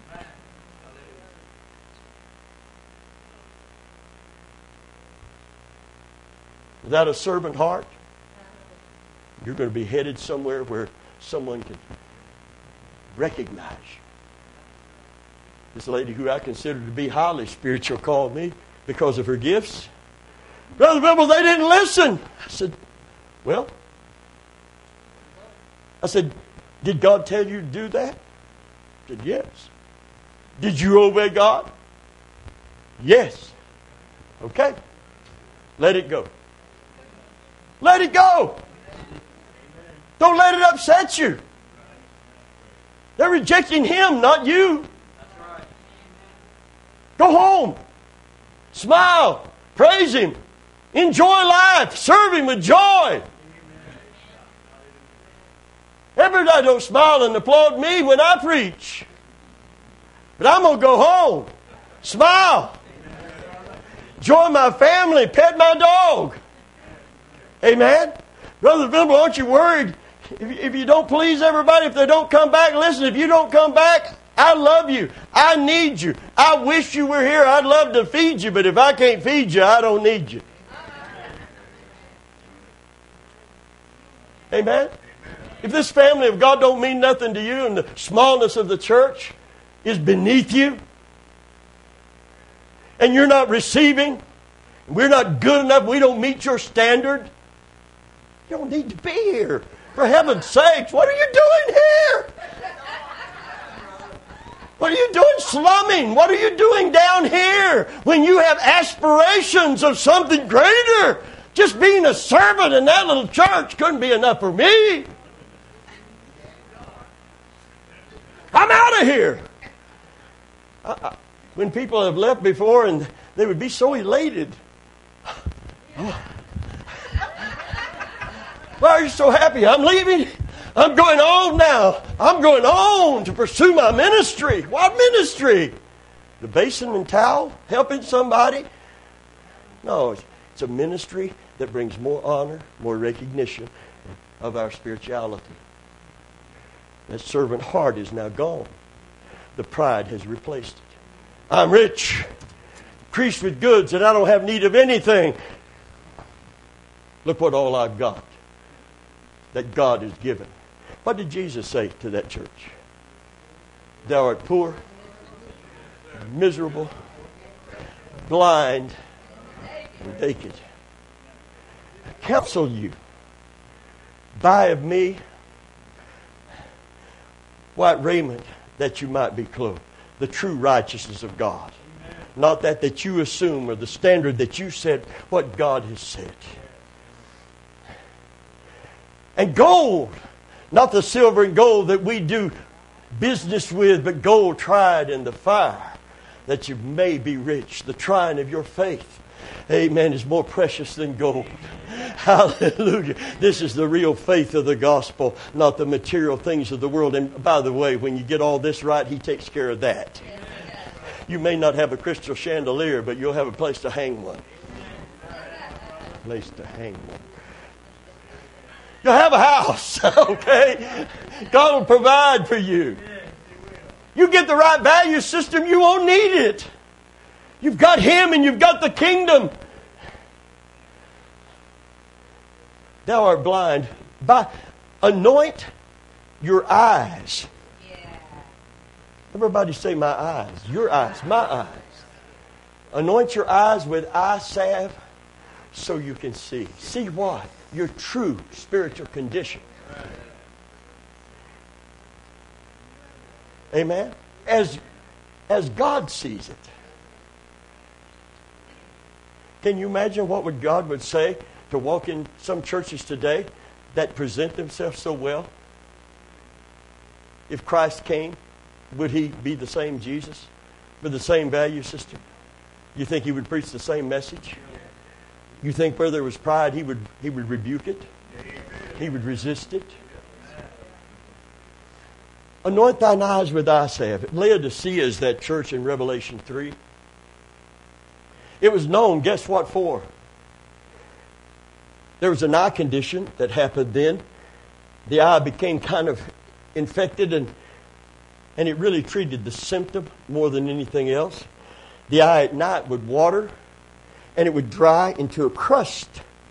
Without a servant heart, you're going to be headed somewhere where someone can recognize you. This lady who I consider to be highly spiritual called me because of her gifts. Brother Bibble, they didn't listen. I said, Well, I said, did God tell you to do that? I said, yes. Did you obey God? Yes. Okay. Let it go. Let it go. Don't let it upset you. They're rejecting Him, not you. Go home. Smile. Praise Him. Enjoy life. Serve Him with joy. Everybody don't smile and applaud me when I preach. But I'm going to go home. Smile. Join my family. Pet my dog. Amen? Brother Venable, aren't you worried? If, if you don't please everybody, if they don't come back, listen, if you don't come back, I love you. I need you. I wish you were here. I'd love to feed you, but if I can't feed you, I don't need you. Amen? If this family of God don't mean nothing to you and the smallness of the church is beneath you and you're not receiving, we're not good enough, we don't meet your standard, you don't need to be here. For heaven's sakes, what are you doing here? What are you doing slumming? What are you doing down here when you have aspirations of something greater? Just being a servant in that little church couldn't be enough for me. I'm out of here. I, I, when people have left before and they would be so elated. Oh. Why are you so happy? I'm leaving. I'm going on now. I'm going on to pursue my ministry. What ministry? The basin and towel? Helping somebody? No, it's, it's a ministry that brings more honor, more recognition of our spirituality. That servant heart is now gone. The pride has replaced it. I'm rich, increased with goods, and I don't have need of anything. Look what all I've got that God has given. What did Jesus say to that church? Thou art poor, miserable, blind, and naked. I counsel you, buy of me white raiment that you might be clothed. The true righteousness of God. Amen. Not that that you assume or the standard that you set, what God has said. And gold, not the silver and gold that we do business with, but gold tried in the fire, that you may be rich. The trying of your faith, amen, is more precious than gold. Hallelujah. This is the real faith of the gospel, not the material things of the world. And by the way, when you get all this right, He takes care of that. You may not have a crystal chandelier, but you'll have a place to hang one. Place to hang one. You'll have a house, okay? God will provide for you. You get the right value system, you won't need it. You've got Him and you've got the kingdom. Thou art blind. By, anoint your eyes. Yeah. Everybody say my eyes. Your eyes. My eyes. Anoint your eyes with eye salve so you can see. See what? Your true spiritual condition. Amen? As, as God sees it. Can you imagine what would God would say to walk in some churches today that present themselves so well? If Christ came, would He be the same Jesus with the same value system? You think He would preach the same message? You think where there was pride, He would He would rebuke it? He would resist it? Anoint thine eyes with eye salve. Laodicea is that church in Revelation three. It was known, guess what for? There was an eye condition that happened then. The eye became kind of infected and, and it really treated the symptom more than anything else. The eye at night would water and it would dry into a crust.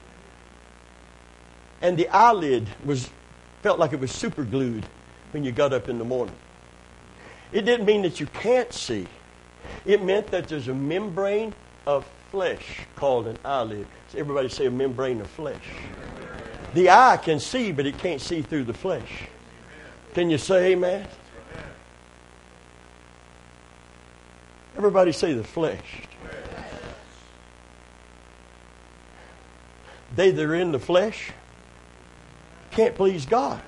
And the eyelid was felt like it was super glued when you got up in the morning. It didn't mean that you can't see. It meant that there's a membrane of flesh called an eyelid. So everybody say a membrane of flesh. The eye can see, but it can't see through the flesh. Can you say amen? Everybody say the flesh. They that are in the flesh can't please God.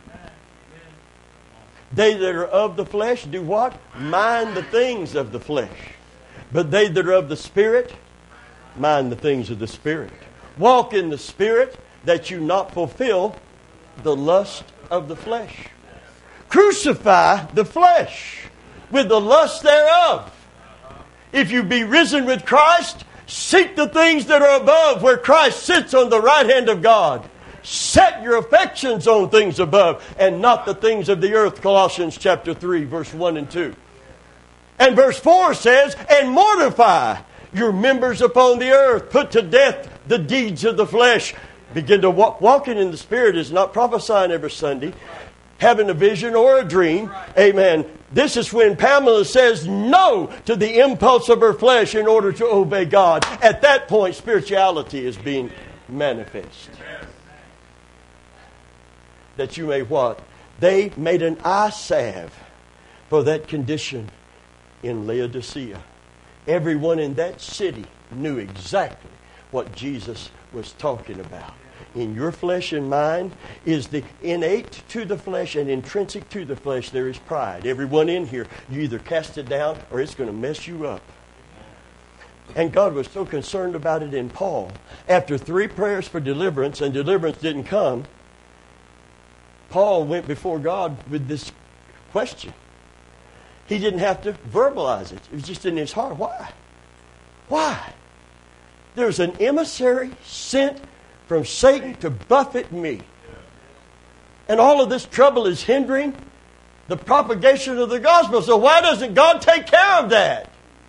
They that are of the flesh do what? Mind the things of the flesh. But they that are of the Spirit mind the things of the Spirit. Walk in the Spirit that you not fulfill the lust of the flesh. Crucify the flesh with the lust thereof. If you be risen with Christ, seek the things that are above, where Christ sits on the right hand of God. Set your affections on things above and not the things of the earth. Colossians chapter three, verse one and two. And verse four says, and mortify your members upon the earth. Put to death the deeds of the flesh. Begin to walk. Walking in the Spirit is not prophesying every Sunday, having a vision or a dream. Amen. This is when Pamela says no to the impulse of her flesh in order to obey God. At that point, spirituality is being manifest. That you may what? They made an eye salve for that condition in Laodicea. Everyone in that city knew exactly what Jesus was talking about. In your flesh and mind is the innate to the flesh and intrinsic to the flesh. There is pride. Everyone in here, you either cast it down or it's going to mess you up. And God was so concerned about it in Paul. After three prayers for deliverance and deliverance didn't come, Paul went before God with this question. He didn't have to verbalize it. It was just in his heart. Why? Why? There's an emissary sent from Satan to buffet me. And all of this trouble is hindering the propagation of the gospel. So why doesn't God take care of that?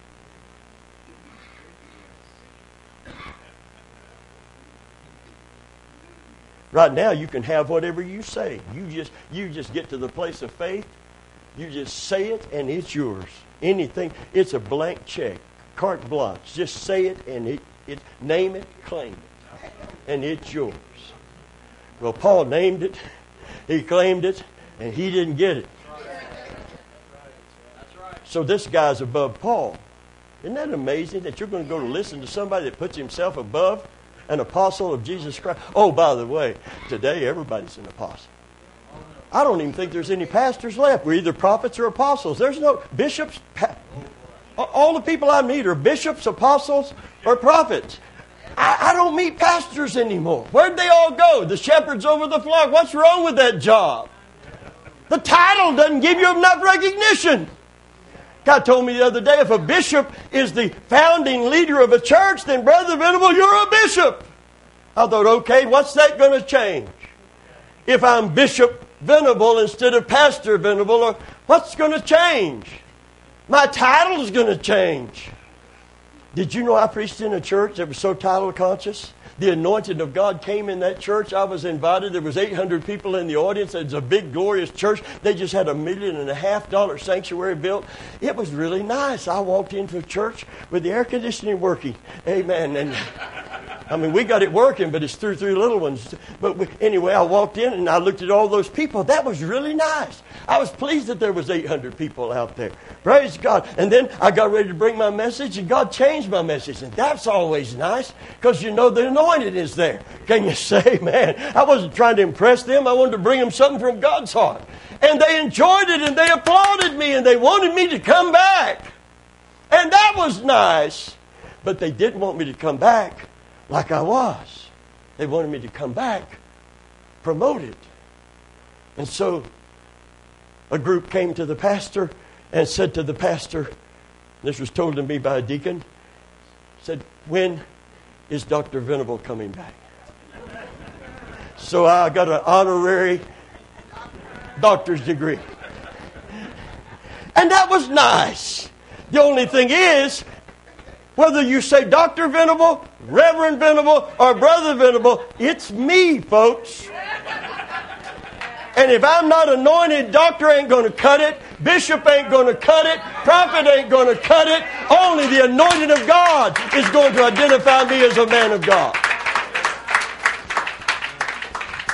Right now you can have whatever you say. You just you just get to the place of faith. You just say it and it's yours. Anything, it's a blank check. Carte blanche. Just say it and it, it name it, claim it. And it's yours. Well, Paul named it, he claimed it, and he didn't get it. So this guy's above Paul. Isn't that amazing that you're going to go to listen to somebody that puts himself above an apostle of Jesus Christ? Oh, by the way, today everybody's an apostle. I don't even think there's any pastors left. We're either prophets or apostles. There's no bishops. Pa- all the people I meet are bishops, apostles, or prophets. I, I don't meet pastors anymore. Where'd they all go? The shepherds over the flock. What's wrong with that job? The title doesn't give you enough recognition. God told me the other day, if a bishop is the founding leader of a church, then Brother Venable, you're a bishop. I thought, okay, what's that going to change? If I'm Bishop Venable instead of Pastor Venable, or what's going to change? My title is going to change. Did you know I preached in a church that was so title conscious? The anointing of God came in that church. I was invited. There was eight hundred people in the audience. It was a big, glorious church. They just had a million and a half dollar sanctuary built. It was really nice. I walked into a church with the air conditioning working. Amen. And I mean, we got it working, but it's through three little ones. But we, anyway, I walked in and I looked at all those people. That was really nice. I was pleased that there was eight hundred people out there. Praise God. And then I got ready to bring my message, and God changed my message. And that's always nice, because you know the anointing is there. Can you say, man, I wasn't trying to impress them. I wanted to bring them something from God's heart. And they enjoyed it, and they applauded me, and they wanted me to come back. And that was nice. But they didn't want me to come back like I was. They wanted me to come back promoted. And so a group came to the pastor and said to the pastor, this was told to me by a deacon, said, when is Doctor Venable coming back? So I got an honorary doctor's degree. And that was nice. The only thing is, whether you say Doctor Venable, Reverend Venable, or Brother Venable, it's me, folks. And if I'm not anointed, doctor ain't going to cut it. Bishop ain't going to cut it. Prophet ain't going to cut it. Only the anointing of God is going to identify me as a man of God.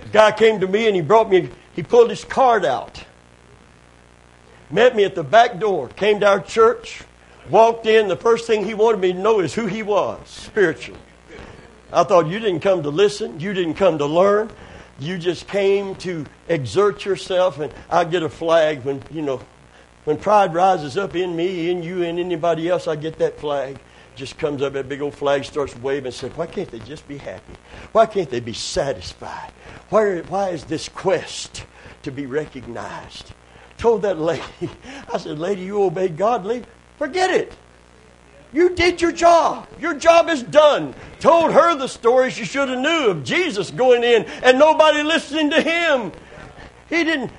Guy came to me and he brought me, he pulled his card out. Met me at the back door, came to our church, walked in. The first thing he wanted me to know is who he was spiritually. I thought, you didn't come to listen. You didn't come to learn. You just came to exert yourself. And I get a flag when, you know, when pride rises up in me, in you, and anybody else, I get that flag. Just comes up, that big old flag starts waving and says, why can't they just be happy? Why can't they be satisfied? Why, why is this quest to be recognized? Told that lady, I said, lady, you obeyed God. Lady, forget it. You did your job. Your job is done. Told her the story she should have knew of Jesus going in and nobody listening to him. He didn't.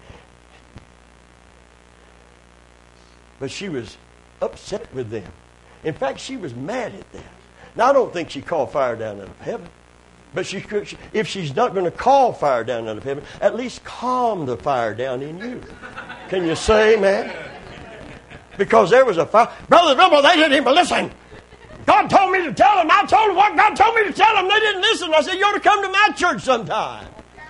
But she was upset with them. In fact, she was mad at them. Now, I don't think she called fire down out of heaven. But she could, if she's not going to call fire down out of heaven, at least calm the fire down in you. Can you say amen? Because there was a fire. Brother, brother, they didn't even listen. God told me to tell them. I told them what God told me to tell them. They didn't listen. I said, you ought to come to my church sometime.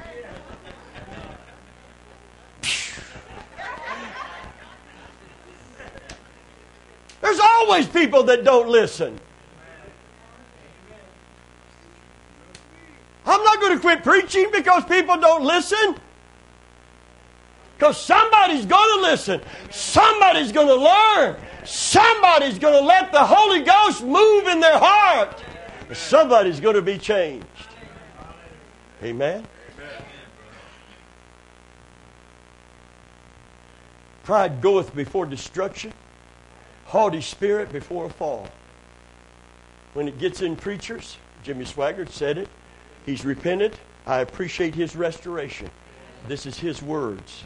There's always people that don't listen. I'm not going to quit preaching because people don't listen. Because somebody's going to listen. Somebody's going to learn. Somebody's going to let the Holy Ghost move in their heart. Somebody's going to be changed. Amen? Pride goeth before destruction. Haughty spirit before a fall. When it gets in preachers, Jimmy Swaggart said it. He's repented. I appreciate his restoration. This is his words.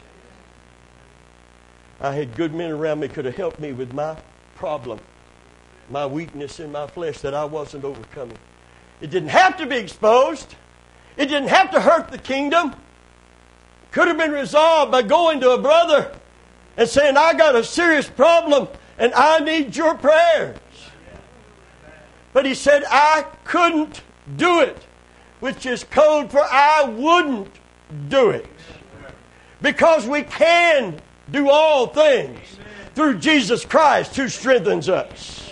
I had good men around me could have helped me with my problem, my weakness in my flesh that I wasn't overcoming. It didn't have to be exposed. It didn't have to hurt the kingdom. Could have been resolved by going to a brother and saying, I got a serious problem and I need your prayers. But he said, I couldn't do it, which is code for I wouldn't do it. Because we can do all things through Jesus Christ who strengthens us.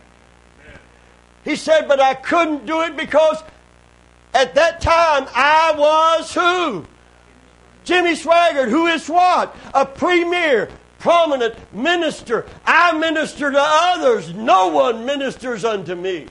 He said, but I couldn't do it because at that time I was who? Jimmy Swaggart, who is what? A premier, prominent minister. I minister to others. No one ministers unto me.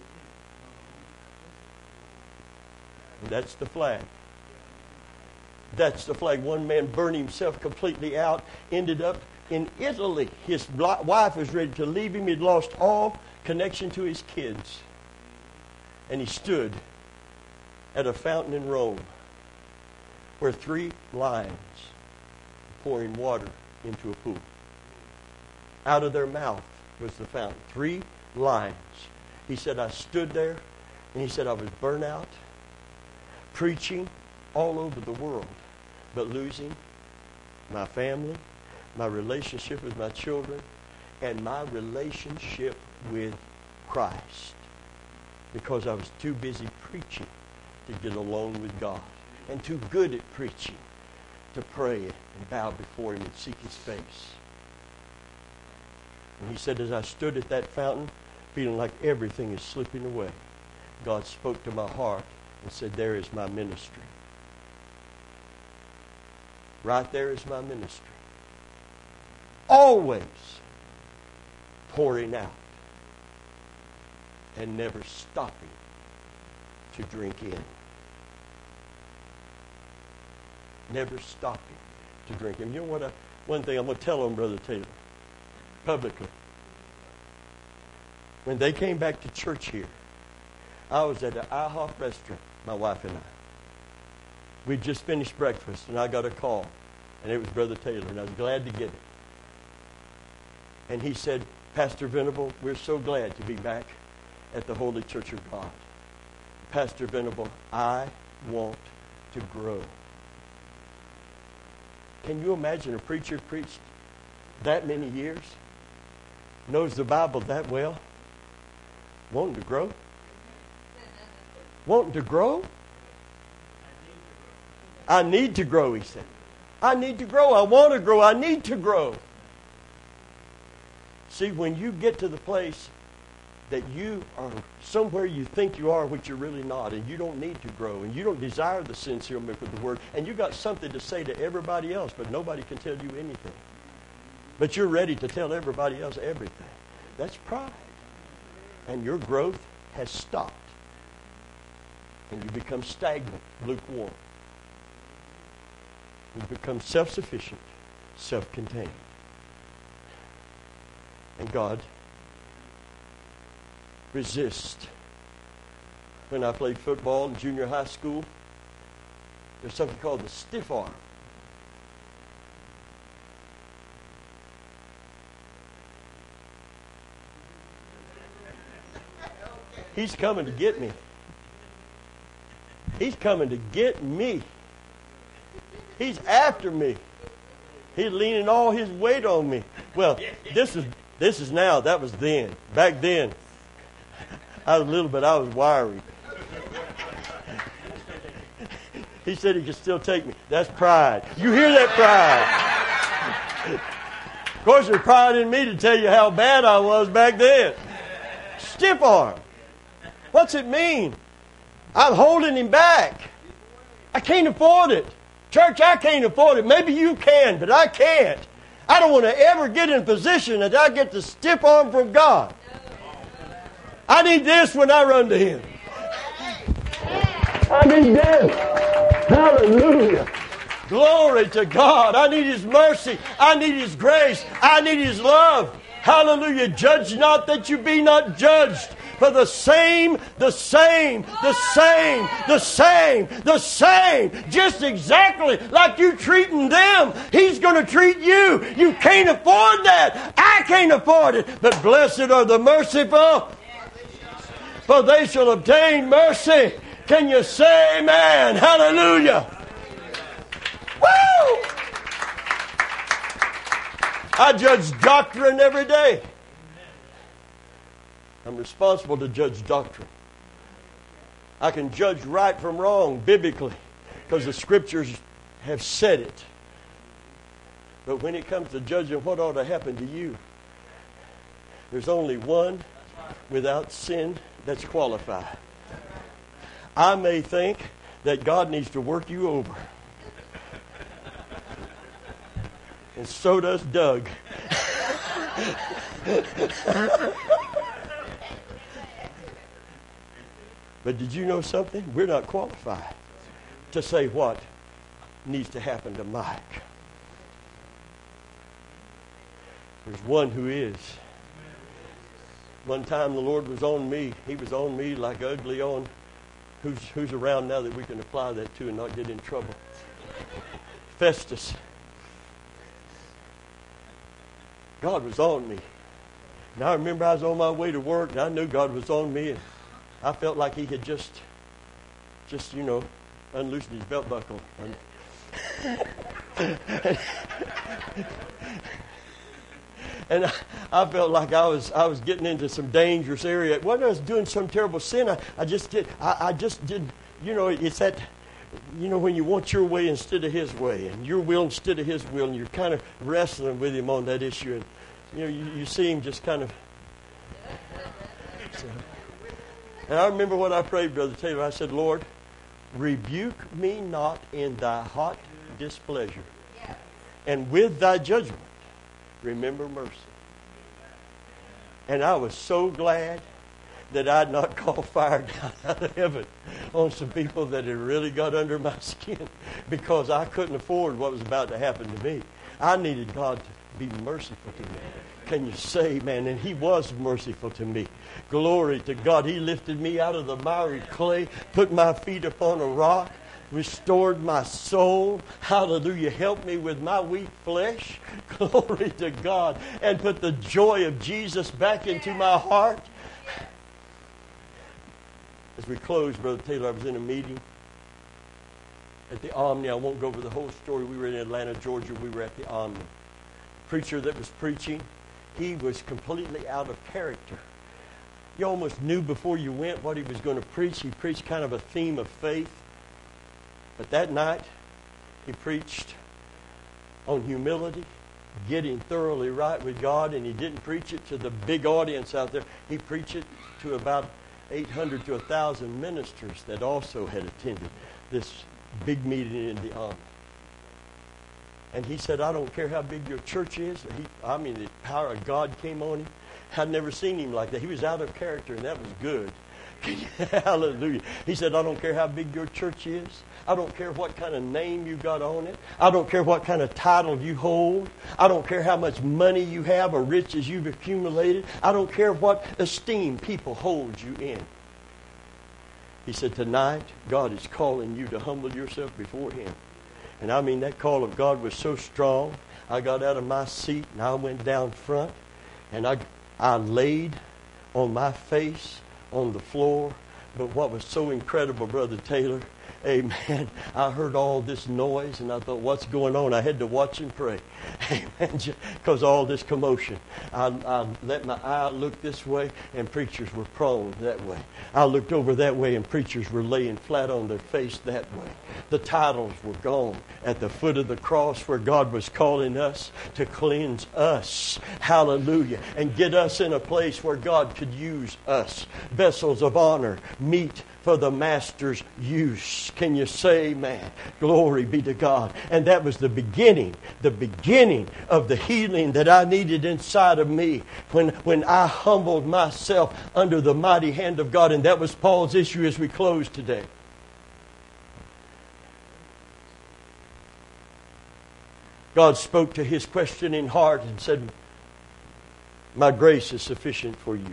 And that's the flag. That's the flag. One man burned himself completely out, ended up in Italy. His wife was ready to leave him. He'd lost all connection to his kids. And he stood at a fountain in Rome where three lions were pouring water into a pool. Out of their mouth was the fountain. Three lions. He said, I stood there, and he said, I was burnt out, preaching all over the world, but losing my family, my relationship with my children, and my relationship with Christ. Because I was too busy preaching to get alone with God, and too good at preaching to pray and bow before Him and seek His face. And he said, as I stood at that fountain, feeling like everything is slipping away, God spoke to my heart and said, there is my ministry. Right there is my ministry. Always pouring out and never stopping to drink in. Never stopping to drink in. You know what? I, one thing I'm going to tell on Brother Taylor publicly. When they came back to church here, I was at an IHOP restaurant, my wife and I. We'd just finished breakfast, and I got a call, and it was Brother Taylor, and I was glad to get it. And he said, Pastor Venable, we're so glad to be back at the Holy Church of God. Pastor Venable, I want to grow. Can you imagine a preacher preached that many years, knows the Bible that well, wanting to grow? Wanting to grow? I need to grow, he said. I need to grow. I want to grow. I need to grow. See, when you get to the place that you are somewhere you think you are, which you're really not, and you don't need to grow, and you don't desire the sincere milk of the Word, and you got something to say to everybody else, but nobody can tell you anything. But you're ready to tell everybody else everything. That's pride. And your growth has stopped. And you become stagnant, lukewarm. You become self-sufficient, self-contained. And God resists. When I played football in junior high school, there's something called the stiff arm. He's coming to get me. He's coming to get me. He's after me. He's leaning all his weight on me. Well, this is this is now. That was then. Back then, I was little, but I was wiry. He said he could still take me. That's pride. You hear that pride? Of course, there's pride in me to tell you how bad I was back then. Stiff arm. What's it mean? I'm holding him back. I can't afford it. Church, I can't afford it. Maybe you can, but I can't. I don't want to ever get in a position that I get the stiff arm from God. I need this when I run to Him. I need this. Hallelujah. Glory to God. I need His mercy. I need His grace. I need His love. Hallelujah. Judge not that you be not judged. For the same, the same, the same, the same, the same, just exactly like you treating them, He's going to treat you. You can't afford that. I can't afford it. But blessed are the merciful, for they shall obtain mercy. Can you say amen? Hallelujah. Woo! I judge doctrine every day. I'm responsible to judge doctrine. I can judge right from wrong biblically because the Scriptures have said it. But when it comes to judging what ought to happen to you, there's only one without sin that's qualified. I may think that God needs to work you over. And so does Doug. But did you know something? We're not qualified to say what needs to happen to Mike. There's one who is. One time the Lord was on me. He was on me like ugly on. Who's, who's around now that we can apply that to and not get in trouble? Festus. God was on me. And I remember I was on my way to work, and I knew God was on me, and I felt like He had just, just you know, unloosened His belt buckle. And I, I felt like I was I was getting into some dangerous area. It wasn't I was doing some terrible sin. I, I just did. I, I just did. You know, it's that. You know, when you want your way instead of His way, and your will instead of His will, and you're kind of wrestling with Him on that issue, and you know, you, you see Him just kind of. So, and I remember what I prayed, Brother Taylor. I said, Lord, rebuke me not in Thy hot displeasure, and with Thy judgment, remember mercy. And I was so glad that I'd not called fire down out of heaven on some people that had really got under my skin because I couldn't afford what was about to happen to me. I needed God to be merciful to me. Can you say, man? And He was merciful to me. Glory to God. He lifted me out of the miry clay, put my feet upon a rock, restored my soul. Hallelujah. Helped me with my weak flesh. Glory to God. And put the joy of Jesus back into my heart. As we close, Brother Taylor, I was in a meeting at the Omni. I won't go over the whole story. We were in Atlanta, Georgia. We were at the Omni. Preacher that was preaching, he was completely out of character. You almost knew before you went what he was going to preach. He preached kind of a theme of faith. But that night, He preached on humility, getting thoroughly right with God, and he didn't preach it to the big audience out there. He preached it to about eight hundred to one thousand ministers that also had attended this big meeting in the army. And he said, I don't care how big your church is. He, I mean, the power of God came on him. I'd never seen him like that. He was out of character, and that was good. Hallelujah. He said, I don't care how big your church is. I don't care what kind of name you got on it. I don't care what kind of title you hold. I don't care how much money you have or riches you've accumulated. I don't care what esteem people hold you in. He said, tonight, God is calling you to humble yourself before Him. And I mean, that call of God was so strong, I got out of my seat and I went down front, and I, I laid on my face on the floor. But what was so incredible, Brother Taylor, amen, I heard all this noise and I thought, what's going on? I had to watch and pray, amen, because all this commotion. I, I let my eye look this way and preachers were prone that way. I looked over that way and preachers were laying flat on their face that way. The titles were gone at the foot of the cross where God was calling us to cleanse us, hallelujah, and get us in a place where God could use us, vessels of honor, meet for the Master's use. Can you say amen? Glory be to God. And that was the beginning, the beginning of the healing that I needed inside of me when, when I humbled myself under the mighty hand of God. And that was Paul's issue as we close today. God spoke to his questioning heart and said, my grace is sufficient for you.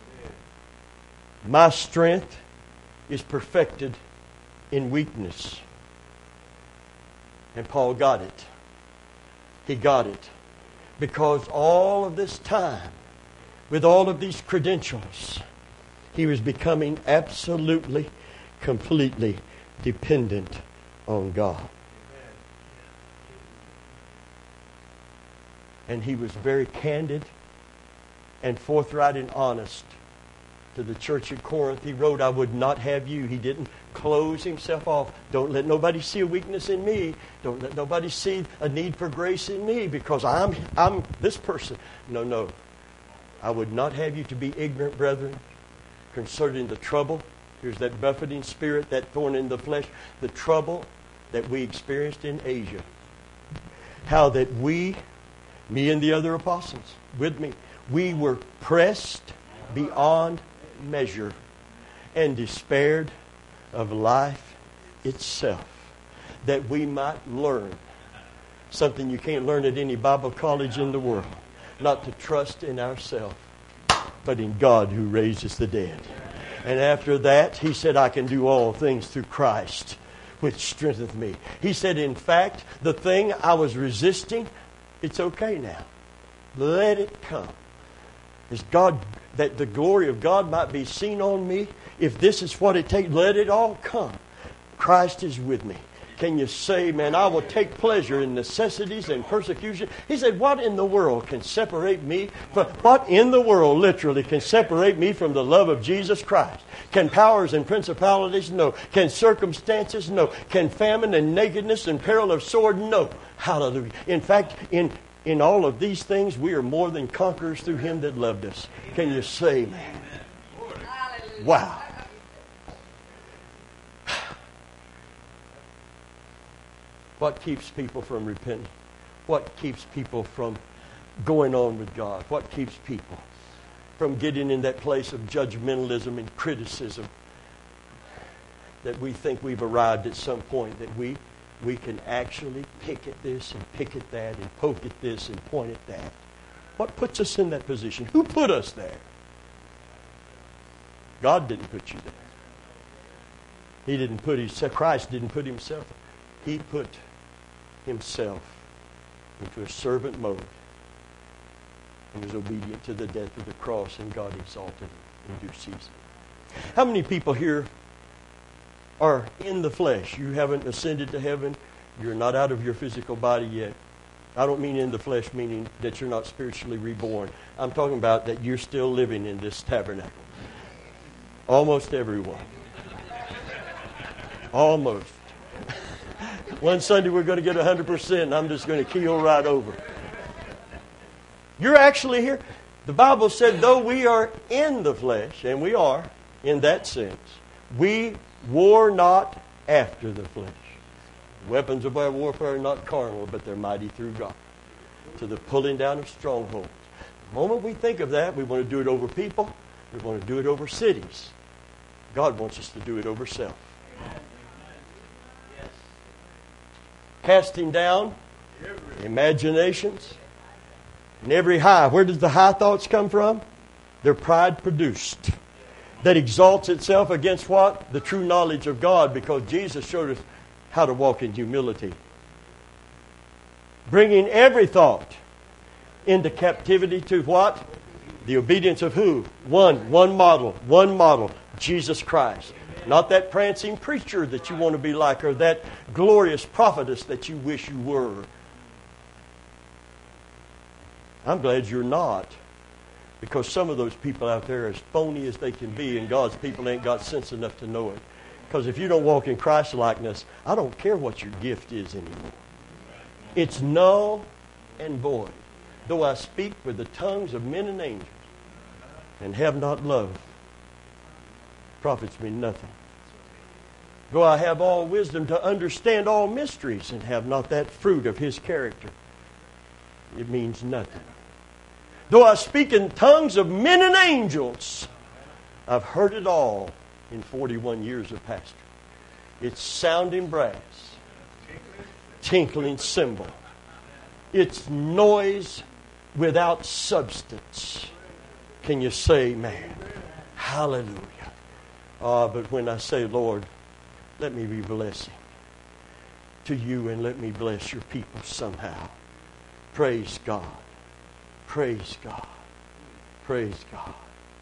My strength is perfected in weakness. And Paul got it. He got it. Because all of this time, with all of these credentials, he was becoming absolutely, completely dependent on God. And he was very candid and forthright and honest to the church at Corinth. He wrote, I would not have you. He didn't close himself off. Don't let nobody see a weakness in me. Don't let nobody see a need for grace in me because I'm I'm this person. No, no. I would not have you to be ignorant, brethren, concerning the trouble. Here's that buffeting spirit, that thorn in the flesh, the trouble that we experienced in Asia. How that we, me and the other apostles with me, we were pressed beyond measure and despaired of life itself, that we might learn something you can't learn at any Bible college in the world, not to trust in ourselves, but in God who raises the dead. And after that, he said, I can do all things through Christ, which strengtheneth me. He said, in fact, the thing I was resisting, it's okay now. Let it come. Is God, that the glory of God might be seen on me. If this is what it takes, let it all come. Christ is with me. Can you say, man, I will take pleasure in necessities and persecution? He said, what in the world can separate me from, what in the world literally can separate me from the love of Jesus Christ? Can powers and principalities? No. Can circumstances? No. Can famine and nakedness and peril of sword? No. Hallelujah. In fact, in In all of these things, we are more than conquerors through Him that loved us. Can you say, man? Wow. What keeps people from repenting? What keeps people from going on with God? What keeps people from getting in that place of judgmentalism and criticism that we think we've arrived at some point, that we we can actually pick at this and pick at that and poke at this and point at that? What puts us in that position? Who put us there? God didn't put you there. He didn't put his, Christ didn't put himself there. He put himself into a servant mode and was obedient to the death of the cross, and God exalted him in due season. How many people here are in the flesh? You haven't ascended to heaven. You're not out of your physical body yet. I don't mean in the flesh, meaning that you're not spiritually reborn. I'm talking about that you're still living in this tabernacle. Almost everyone. Almost. One Sunday we're going to get one hundred percent and I'm just going to keel right over. You're actually here. The Bible said, though we are in the flesh, and we are in that sense, we war not after the flesh. Weapons of our warfare are not carnal, but they're mighty through God, to the pulling down of strongholds. The moment we think of that, we want to do it over people. We want to do it over cities. God wants us to do it over self. Casting down imaginations and every high. Where does the high thoughts come from? They're pride produced. That exalts itself against what? The true knowledge of God, because Jesus showed us how to walk in humility. Bringing every thought into captivity to what? The obedience of who? One. One model. One model. Jesus Christ. Not that prancing preacher that you want to be like, or that glorious prophetess that you wish you were. I'm glad you're not. Because some of those people out there are as phony as they can be, and God's people ain't got sense enough to know it. Because if you don't walk in Christ-likeness, I don't care what your gift is anymore. It's null and void. Though I speak with the tongues of men and angels and have not love, profits me nothing. Though I have all wisdom to understand all mysteries and have not that fruit of His character, it means nothing. Though I speak in tongues of men and angels, I've heard it all in forty-one years of pastoring. It's sounding brass, tinkling cymbal. It's noise without substance. Can you say amen? Hallelujah. Ah, but when I say, Lord, let me be a blessing to you and let me bless your people somehow. Praise God. Praise God. Praise God.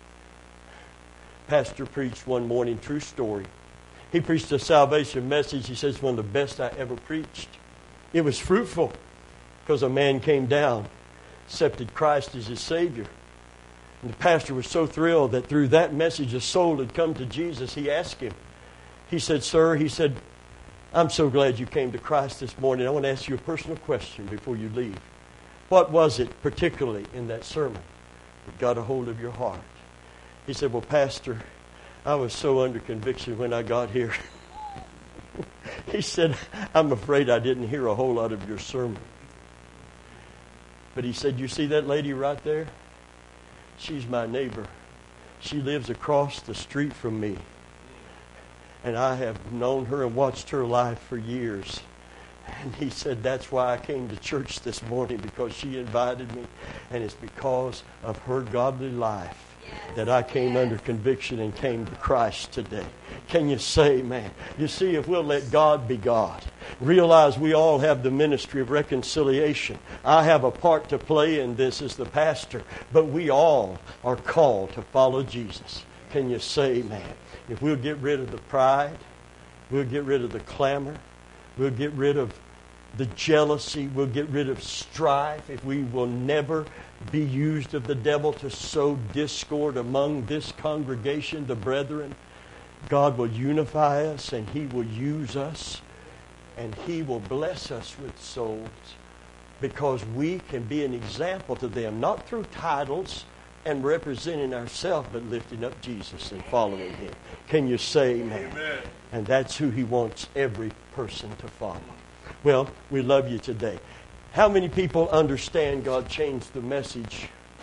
Pastor preached one morning, true story. He preached a salvation message. He says, one of the best I ever preached. It was fruitful because a man came down, accepted Christ as his Savior. And the pastor was so thrilled that through that message a soul had come to Jesus. He asked him, he said, sir, he said, I'm so glad you came to Christ this morning. I want to ask you a personal question before you leave. What was it particularly in that sermon that got a hold of your heart? He said, well, Pastor, I was so under conviction when I got here. He said, I'm afraid I didn't hear a whole lot of your sermon. But he said, you see that lady right there? She's my neighbor. She lives across the street from me. And I have known her and watched her life for years. And he said, that's why I came to church this morning, because she invited me. And it's because of her godly life that I came under conviction and came to Christ today. Can you say amen? You see, if we'll let God be God, realize we all have the ministry of reconciliation. I have a part to play in this as the pastor, but we all are called to follow Jesus. Can you say amen? If we'll get rid of the pride, we'll get rid of the clamor, we'll get rid of the jealousy, we'll get rid of strife, if we will never be used of the devil to sow discord among this congregation, the brethren, God will unify us and He will use us and He will bless us with souls, because we can be an example to them, not through titles and representing ourselves, but lifting up Jesus and following Him. Can you say amen? Amen. And that's who He wants every person to follow. Well, we love you today. How many people understand God changed the message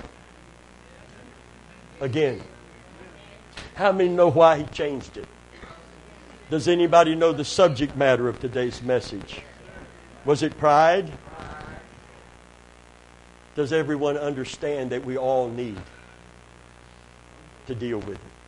again? How many know why He changed it? Does anybody know the subject matter of today's message? Was it pride? Does everyone understand that we all need to deal with it?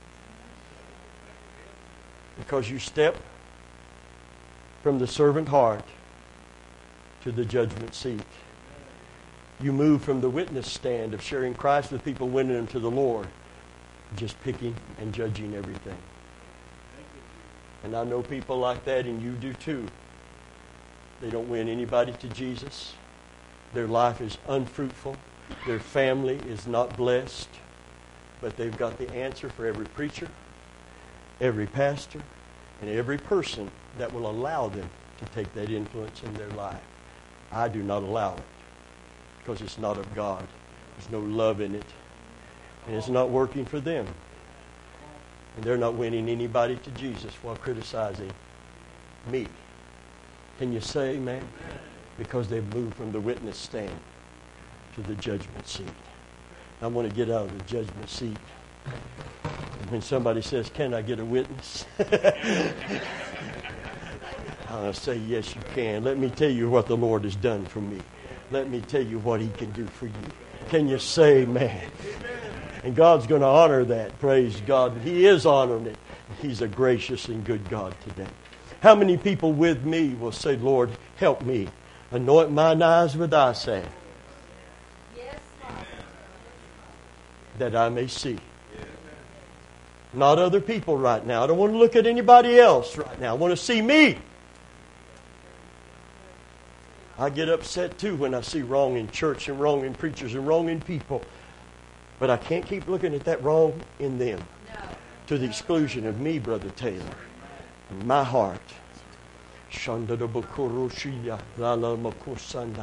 Because you step from the servant heart to the judgment seat. You move from the witness stand of sharing Christ with people, winning them to the Lord, just picking and judging everything. And I know people like that, and you do too. They don't win anybody to Jesus. Their life is unfruitful. Their family is not blessed. But they've got the answer for every preacher, every pastor, and every person that will allow them to take that influence in their life. I do not allow it because it's not of God. There's no love in it. And it's not working for them. And they're not winning anybody to Jesus while criticizing me. Can you say amen? Because they've moved from the witness stand to the judgment seat. I want to get out of the judgment seat. And when somebody says, can I get a witness? I'll say, yes, you can. Let me tell you what the Lord has done for me. Let me tell you what He can do for you. Can you say amen? And God's going to honor that. Praise God. He is honoring it. He's a gracious and good God today. How many people with me will say, Lord, help me. Anoint mine eyes with eye salve, that I may see. Not other people right now. I don't want to look at anybody else right now. I want to see me. I get upset too when I see wrong in church and wrong in preachers and wrong in people. But I can't keep looking at that wrong in them. No. To the exclusion of me, Brother Taylor. My heart.